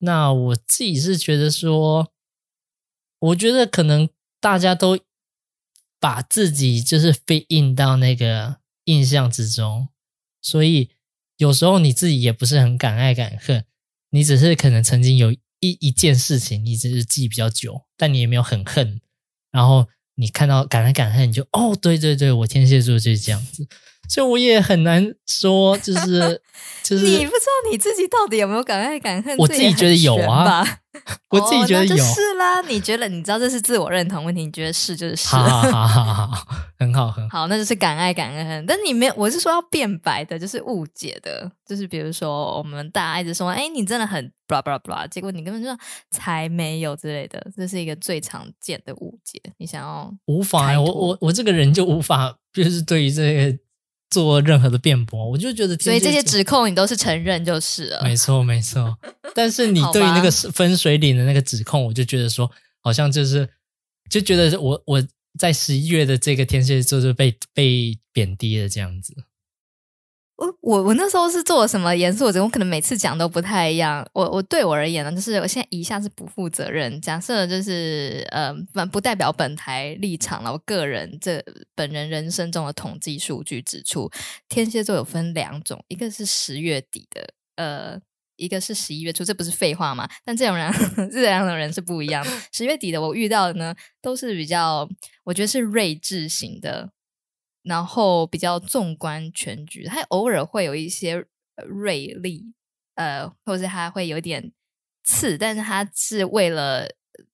那我自己是觉得说，我觉得可能大家都把自己就是 fit in 到那个印象之中，所以有时候你自己也不是很敢爱敢恨，你只是可能曾经有一件事情你只是记比较久，但你也没有很恨，然后你看到敢爱敢恨，你就哦对对对，我天蝎座就是这样子，所以我也很难说就是你不知道你自己到底有没有敢爱敢恨， 我自己觉得有啊我自己觉得有， 那就是啦。你觉得你知道这是自我认同问题，你觉得是就是是， 好，很好很好， 好，那就是敢爱敢恨。但你没有，我是说要辩白的，就是误解的，就是比如说我们大家一直说，哎，你真的很 blah blah blah， 结果你根本就才没有之类的，这是一个最常见的误解。你想要无法，我这个人就无法，就是对于这个做任何的辩驳，我就觉得， 所以这些指控你都是承认就是了。 没错没错，但是你对于那个分水岭的那个指控，我就觉得说，好像就觉得我在11月的这个天蝎座就被贬低了这样子。 我那时候是做了什么严肃的，我可能每次讲都不太一样。我对我而言呢，就是我现在以下是不负责任，假设就是不代表本台立场了。我个人本人人生中的统计数据指出，天蝎座有分2种，一个是10月底的，一个是11月初，这不是废话吗？但这两种人是不一样的。10月底的我遇到的呢，都是比较，我觉得是睿智型的。然后比较纵观全局，他偶尔会有一些锐利，或者是他会有点刺，但是他是为了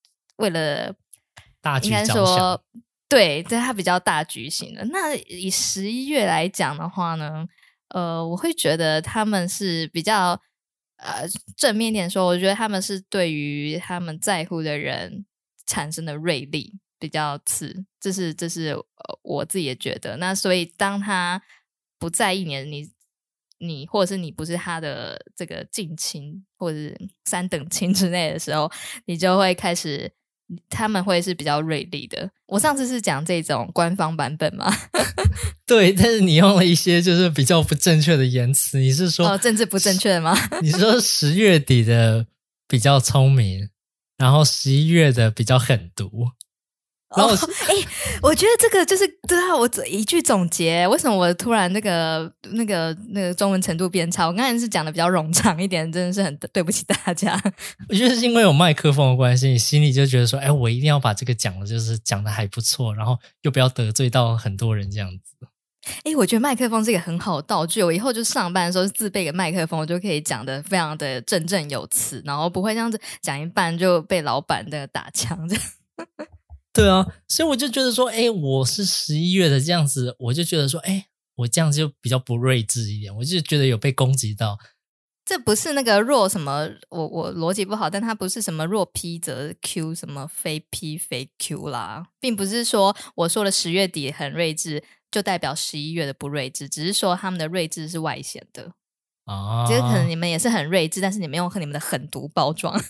大局应该着想， 说对，但他比较大局型的。那以11月来讲的话呢，我会觉得他们是比较正面一点说，我觉得他们是对于他们在乎的人产生的锐利。比较次，这是我自己也觉得。那所以当他不在意你或者是你不是他的这个近亲或者是3等亲之类的时候，你就会开始他们会是比较锐利的。我上次是讲这种官方版本吗？ 对，但是你用了一些就是比较不正确的言辞，你是说政治不正确吗？ 你说10月底的比较聪明，然后11月的比较狠毒。然后我觉得这个就是对啊，我一句总结，为什么我突然那个中文程度变差？我刚才是讲的比较冗长一点，真的是很对不起大家。 我觉得是因为有麦克风的关系，你心里就觉得说，哎，我一定要把这个讲的，就是讲的还不错，然后又不要得罪到很多人这样子。 我觉得麦克风是一个很好的道具，我以后就上班的时候自备个麦克风，我就可以讲的非常的振振有词，然后不会这样子讲一半就被老板的打枪这样。 对啊，所以我就觉得说，我是11月的这样子，我就觉得说，我这样子就比较不睿智一点，我就觉得有被攻击到。 这不是那个若什么，我逻辑不好，但它不是什么若 P 则 Q， 什么非 P 非 Q 啦，并不是说我说了10月底很睿智，就代表11月的不睿智，只是说他们的睿智是外显的。这个可能你们也是很睿智，但是你们用你们的狠毒包装。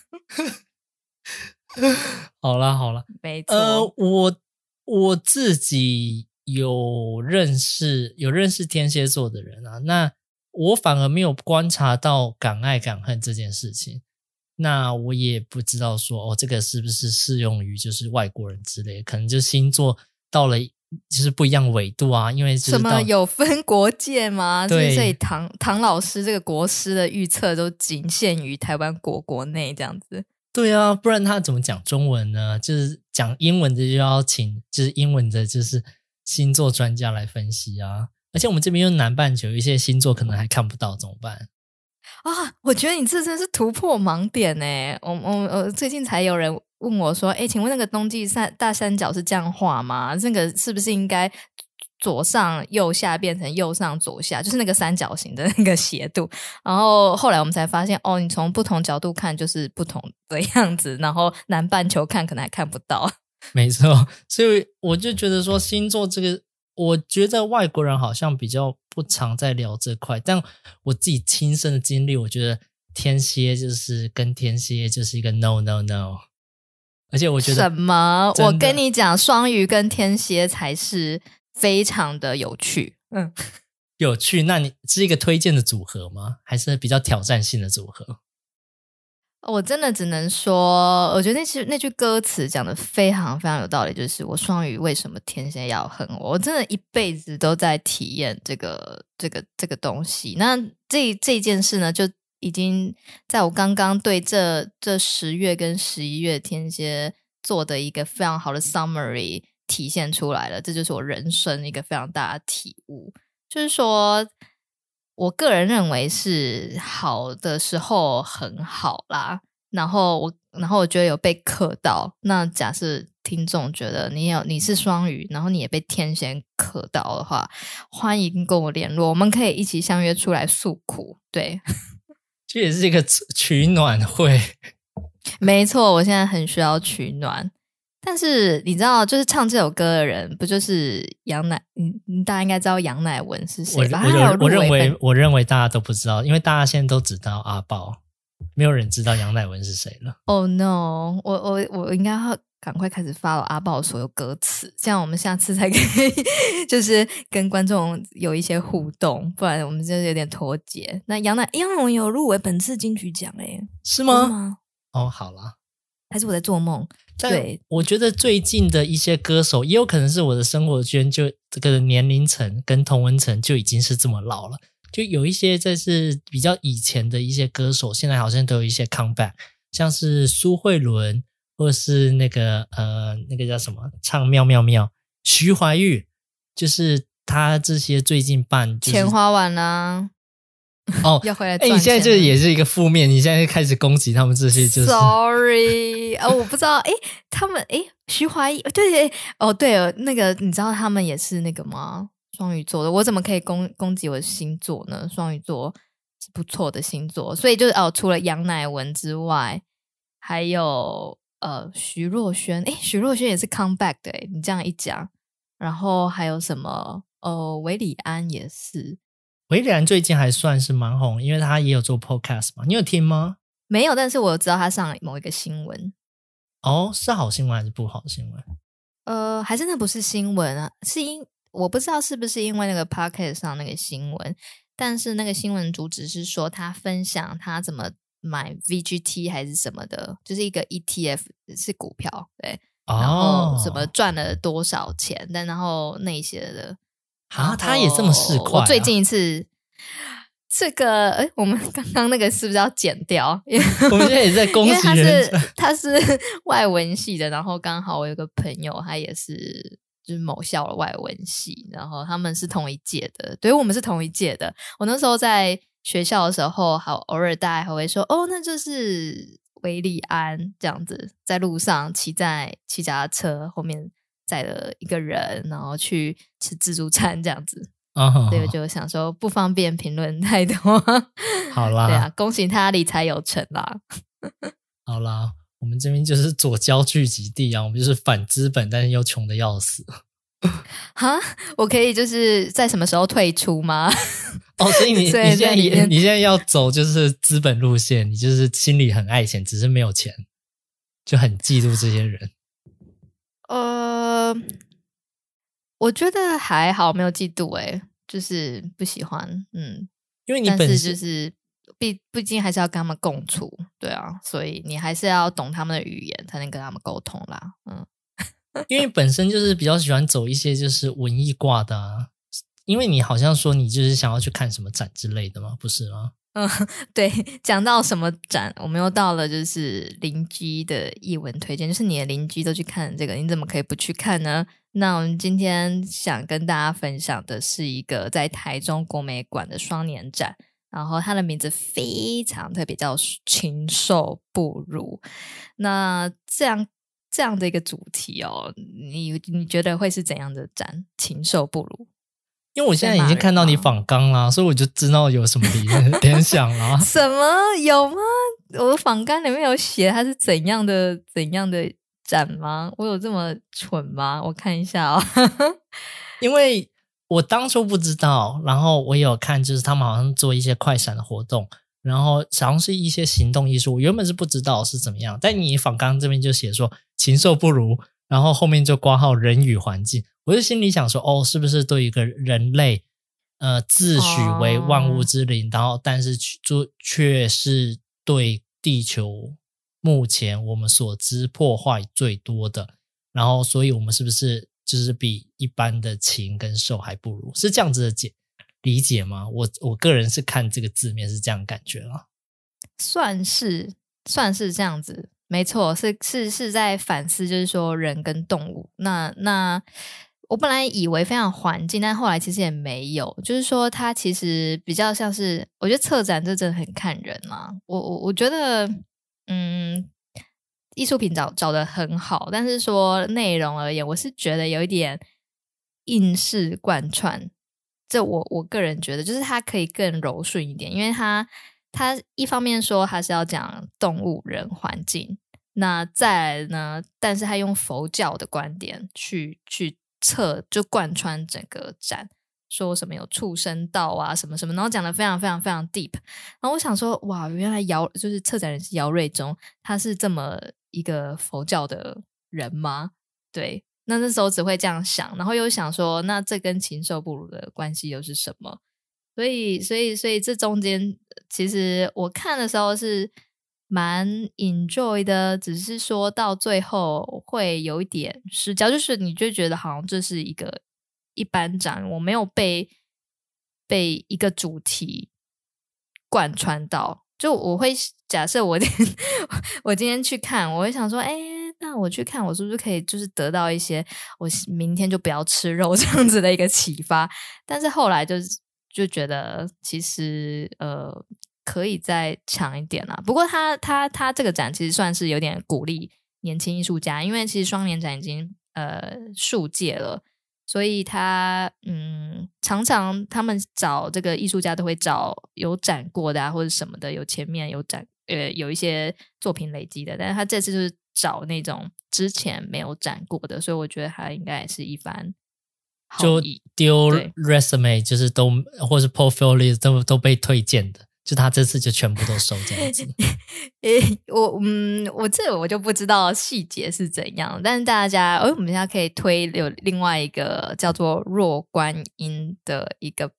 好啦， 没错。 我自己有认识天蝎座的人啊，那我反而没有观察到敢爱敢恨这件事情。那我也不知道说这个是不是适用于就是外国人之类，可能就星座到了就是不一样的纬度啊，因为什么有分国界吗？ 对， 所以唐老师这个国师的预测都仅限于台湾国内这样子。 对啊，不然他怎么讲中文呢？就是讲英文的就要请就是英文的就是星座专家来分析啊。而且我们这边又南半球，有一些星座可能还看不到，怎么办？ 我觉得你这真是突破盲点耶。我最近才有人问我说，请问那个冬季大三角是这样画吗？这个是不是应该左上右下变成右上左下，就是那个三角形的那个斜度。然后后来我们才发现，你从不同角度看就是不同的样子，然后南半球看可能还看不到。 没错，所以我就觉得说星座这个，我觉得外国人好像比较不常在聊这块，但我自己亲身的经历，我觉得天蝎就是跟天蝎就是一个 no， 而且我觉得什么？我跟你讲，双鱼跟天蝎才是非常的有趣。 有趣。那你是一个推荐的组合吗？还是比较挑战性的组合？ 我真的只能说，我觉得那句歌词讲的非常非常有道理，就是我双鱼为什么天蝎要恨我？我真的一辈子都在体验这个东西。那这件事呢，就已经在我刚刚对这10月跟11月天蝎做的一个非常好的 summary 体现出来了。这就是我人生一个非常大的体悟，就是说我个人认为是好的时候很好啦，然后我觉得有被克到。那假设听众觉得你是双鱼，然后你也被天蝎克到的话，欢迎跟我联络，我们可以一起相约出来诉苦。对， 这也是一个取暖会。 没错，我现在很需要取暖。但是你知道，就是唱这首歌的人，不就是杨乃？大家应该知道杨乃文是谁吧？ 我认为大家都不知道，因为大家现在都知道阿爆，没有人知道杨乃文是谁了。 Oh no！ 我应该要赶快开始follow阿爆所有歌词，这样我们下次才可以就是跟观众有一些互动，不然我们就有点脱节。那杨乃文有入围本次金曲奖诶， 是吗？哦，好啦， 还是我在做梦？对， 我觉得最近的一些歌手，也有可能是我的生活圈就这个年龄层跟同温层就已经是这么老了，就有一些这是比较以前的一些歌手，现在好像都有一些 comeback， 像是苏慧伦，或是那个叫什么唱妙妙妙徐怀钰，就是他这些最近办、就是、 钱花完啦。 哦， 要回来赚钱。 你现在就也是一个负面，你现在开始攻击他们这些，就是 sorry 我不知道，他们徐怀钰，对对那个你知道他们也是那个吗？双鱼座的，我怎么可以攻击我的星座呢？双鱼座是不错的星座，所以就是除了杨乃文之外，还有徐若瑄，徐若瑄也是 comeback 的你这样一讲，然后还有什么韦礼安也是。 韦礼安最近还算是蛮红，因为他也有做 podcast 嘛，你有听吗？ 没有，但是我知道他上某一个新闻。 哦，是好新闻还是不好的新闻？ 还是那不是新闻啊？我不知道是不是因为那个 podcast 上那个新闻，但是那个新闻主旨是说他分享他怎么买 VGT 还是什么的，就是一个 ETF 是股票，对，然后怎么赚了多少钱，但然后那些的。 他也这么市侩、 我最近一次这个我们刚刚那个是不是要剪掉？ 我们现在也在攻击人家。 他是外文系的，然后刚好我有个朋友他也是就是某校的外文系，然后他们是同一届的，对，我们是同一届的。我那时候在学校的时候偶尔大家还会说那就是韦礼安这样子，在路上骑脚踏车后面载了一个人，然后去吃自助餐这样子。对，我就想说不方便评论太多。 好啦， 对啊，恭喜他理财有成啦。 好啦，我们这边就是左交聚集地啊，我们就是反资本，但是又穷的要死。 哈，我可以就是在什么时候退出吗？ 所以你现在要走就是资本路线，你就是心里很爱钱，只是没有钱，就很嫉妒这些人。 我觉得还好，没有嫉妒就是不喜欢， 因为你本身但是就是毕竟还是要跟他们共处，对啊，所以你还是要懂他们的语言，才能跟他们沟通啦。 因为本身就是比较喜欢走一些就是文艺挂的啊，因为你好像说你就是想要去看什么展之类的吗？不是吗？ 对，讲到什么展，我们又到了就是邻居的艺文推荐，就是你的邻居都去看这个，你怎么可以不去看呢？那我们今天想跟大家分享的是一个在台中国美馆的双年展，然后它的名字非常特别，叫禽兽不如。那这样的一个主题你觉得会是怎样的展？禽兽不如？ 因为我现在已经看到你访纲啦，所以我就知道有什么联想啦。 什么有吗？我的访纲里面有写它是怎样的展吗？我有这么蠢吗？我看一下因为我当初不知道，然后我也有看，就是他们好像做一些快闪的活动，然后好像是一些行动艺术，我原本是不知道是怎么样，但你访纲这边就写说禽兽不如，然后后面就括号人与环境，我就心里想说是不是对一个人类自诩为万物之灵，然后但是却是对地球目前我们所知破坏最多的，然后所以我们是不是就是比一般的禽跟兽还不如，是这样子的理解吗？我个人是看这个字面是这样感觉啦， 算是这样子，没错，是在反思，就是说人跟动物。那我本来以为非常环境，但后来其实也没有，就是说它其实比较像是，我觉得策展这真的很看人啦。我觉得，艺术品找得很好，但是说内容而言，我是觉得有一点硬式贯穿。这我个人觉得，就是它可以更柔顺一点，因为它一方面说它是要讲动物、人、环境，那再来呢，但是他用佛教的观点去就贯穿整个展，说什么有畜生道啊什么什么，然后讲得非常非常非常 deep。然后我想说，哇，原来就是策展人是姚瑞中，他是这么一个佛教的人吗？对，那时候只会这样想，然后又想说，那这跟禽兽不如的关系又是什么？所以这中间其实我看的时候是蛮 enjoy 的，只是说到最后会有一点失焦，就是你就觉得好像这是一个一般展，我没有被一个主题贯穿到，就我会假设我今天去看，我会想说，那我去看，我是不是可以就是得到一些我明天就不要吃肉这样子的一个启发？但是后来就觉得其实可以再强一点啦。不过他这个展其实算是有点鼓励年轻艺术家，因为其实双年展已经数届了，所以他常常他们找这个艺术家都会找有展过的啊，或者什么的，有前面有展有一些作品累积的，但是他这次就是找那种之前没有展过的，所以我觉得他应该也是一番就丢 resume 就是都或是 portfolio 都被推荐的，就他这次就全部都收这样子。 我这个我就不知道细节是怎样，但是大家我们现在可以推有另外一个叫做若观音的一个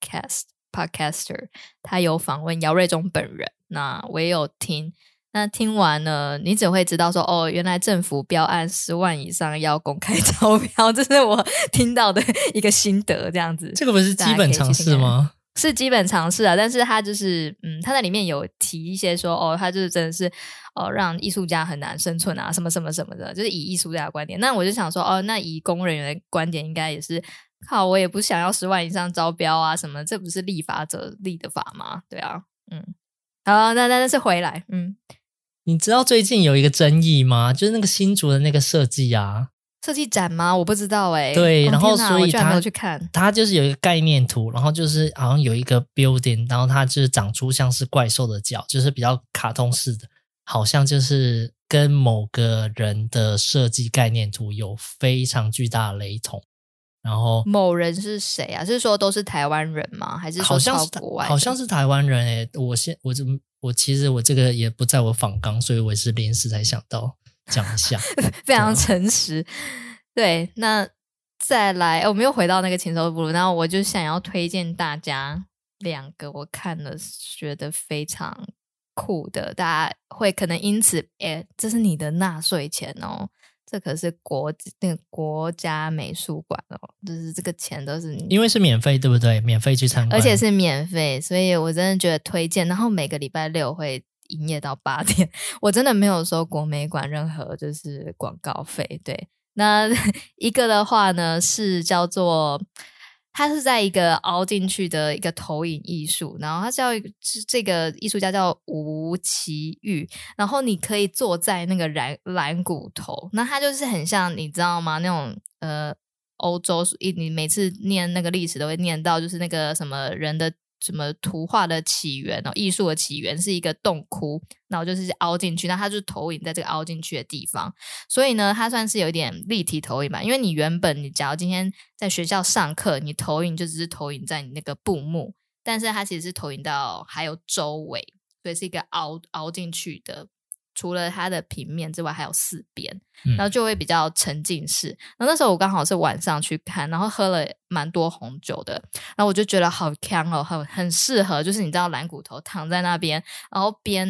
podcaster， 他有访问姚瑞中本人，那我也有听。那听完了，你只会知道说，原来政府标案10万以上要公开招标，这是我听到的一个心得，这样子。 这个不是基本常识吗？ 是基本常识啊，但是他就是他在里面有提一些说，他就是真的是让艺术家很难生存啊，什么什么什么的，就是以艺术家的观点。那我就想说，那以公务人员的观点，应该也是靠，我也不想要10万以上招标啊，什么，这不是立法者立的法吗？对啊，好，那是回来， 你知道最近有一个争议吗？就是那个新竹的那个设计啊， 设计展吗？我不知道对，然后所以他没有去看， 他就是有一个概念图，然后就是好像有一个 building， 然后它就是长出像是怪兽的脚，就是比较卡通式的，好像就是跟某个人的设计概念图有非常巨大的雷同。然后某人是谁啊？是说都是台湾人吗？还是说超国外的？ 好像是台湾人我其实我这个也不在我访纲，所以我也是临时才想到讲一下， 非常诚实。对，那再来，我们又回到那个禽兽不如，然后我就想要推荐大家2个我看了觉得非常酷的，大家会可能因此，这是你的纳税钱哦。这可是那个国家美术馆哦，就是这个钱都是你， 因为是免费，对不对？免费去参观， 而且是免费，所以我真的觉得推荐。然后每个礼拜6会营业到8点，我真的没有收国美馆任何就是广告费。对，那一个的话呢是叫做。它是在一个凹进去的一个投影艺术，然后它叫这个艺术家叫吴奇玉，然后你可以坐在那个蓝骨头，那它就是很像你知道吗？那种欧洲你每次念那个历史都会念到，就是那个什么人的什么图画的起源艺术的起源是一个洞窟，然后就是凹进去，那它就是投影在这个凹进去的地方，所以呢它算是有点立体投影吧，因为你原本你假如今天在学校上课，你投影就只是投影在你那个布幕，但是它其实是投影到还有周围，所以是一个凹进去的，除了它的平面之外还有4边，然后就会比较沉浸式。然后那时候我刚好是晚上去看，然后喝了蛮多红酒的，然后我就觉得好强哦，很适合，就是你知道蓝骨头躺在那边，然后边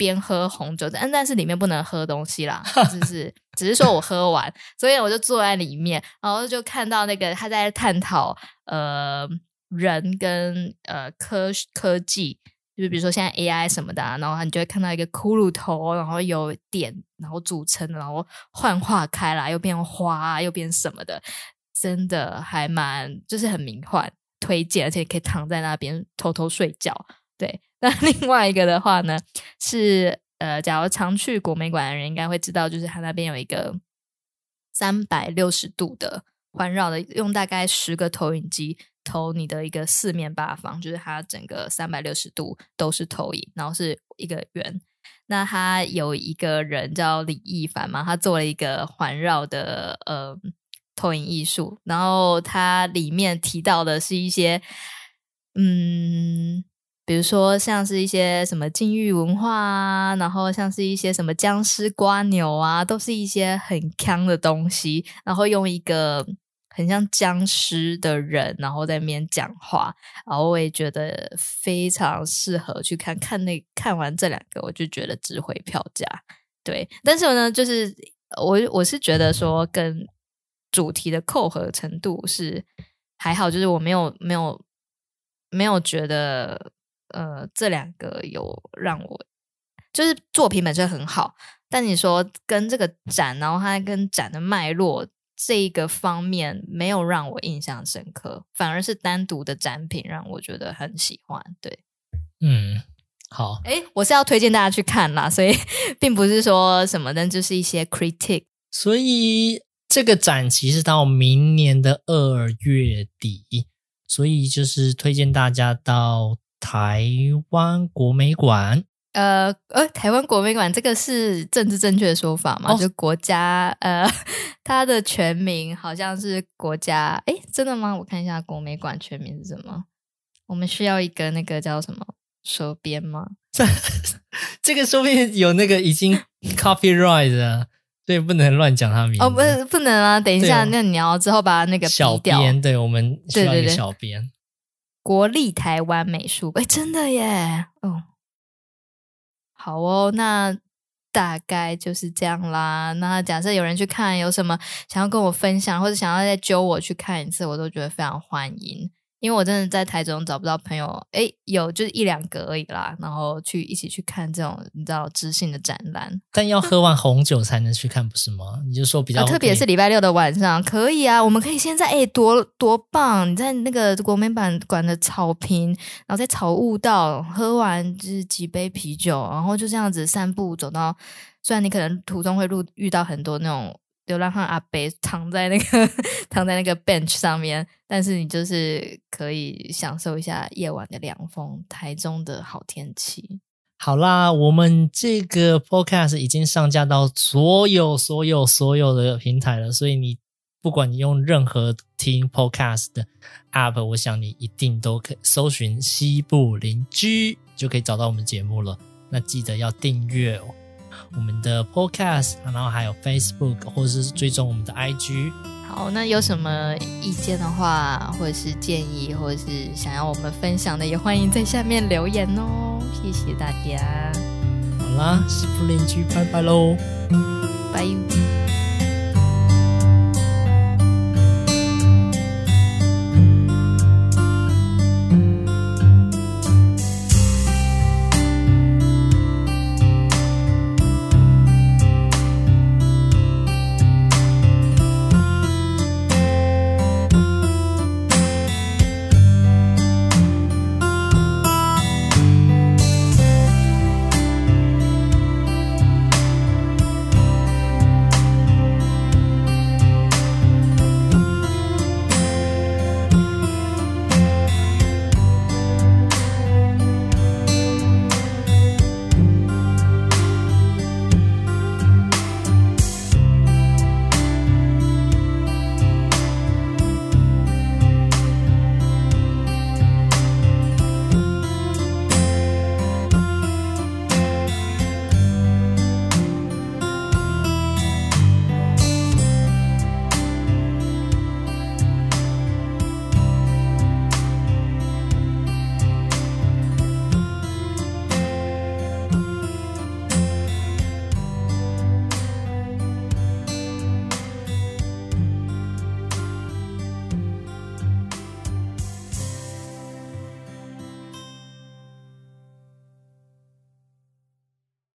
边喝红酒，但是里面不能喝东西啦，只是说我喝完，所以我就坐在里面，然后就看到那个他在探讨人跟科技，就是比如说现在 AI 什么的然后你就会看到一个骷髅头，然后有点然后组成，然后幻化开来，又变花又变什么的，真的还蛮就是很迷幻，推荐，而且可以躺在那边偷偷睡觉。对，那另外一个的话呢是假如常去国美馆的人应该会知道，就是它那边有一个360度的环绕的，用大概10个投影机投你的一个四面八方，就是它整个360度都是投影，然后是一个圆。那他有一个人叫李易凡嘛，他做了一个环绕的投影艺术，然后它里面提到的是一些比如说像是一些什么禁欲文化啊，然后像是一些什么僵尸瓜牛啊，都是一些很鏘的东西，然后用一个很像僵尸的人然后在那边讲话，然后我也觉得非常适合去看完这2个我就觉得值回票价。对，但是呢就是我是觉得说跟主题的扣合程度是还好，就是我没有觉得这2个有让我就是作品本身很好，但你说跟这个展然后它跟展的脉络这一个方面没有让我印象深刻，反而是单独的展品让我觉得很喜欢。对， 好， 我是要推荐大家去看啦，所以并不是说什么，但就是一些 critique。 所以这个展期是到明年的2月底，所以就是推荐大家到台湾国美馆。 台湾国美馆这个是政治正确的说法吗？就国家它的全名好像是国家真的吗？我看一下国美馆全名是什么。我们需要一个那个叫什么收编吗？ 这个说不定有那个已经 copyright 了，所以不能乱讲他名字。 不能啊，等一下那你要之后把那个小编，对，我们需要一个小编。 国立台湾美术馆，真的耶。好哦，那大概就是这样啦。那假设有人去看，有什么想要跟我分享，或者想要再揪我去看一次，我都觉得非常欢迎。因为我真的在台中找不到朋友，有就是1-2个而已啦，然后一起去看这种你知道知性的展览。 但要喝完红酒才能去看，不是吗？你就说比较、 特别是礼拜6的晚上，可以啊。我们可以现在多棒！你在那个国美馆的草坪，然后在草悟道喝完就是几杯啤酒，然后就这样子散步走到，虽然你可能途中会遇到很多那种流浪汉阿伯躺在那个 bench 上面，但是你就是可以享受一下夜晚的凉风，台中的好天气。 好啦，我们这个 podcast 已经上架到所有的平台了，所以你不管你用任何听 podcast 的 app， 我想你一定都可以搜寻西部邻居就可以找到我们节目了。那记得要订阅我们的 podcast， 然后还有 Facebook 或者是追踪我们的 IG。 好，那有什么意见的话或者是建议或者是想要我们分享的，也欢迎在下面留言哦。谢谢大家。 好啦，西部邻居拜拜咯， 拜。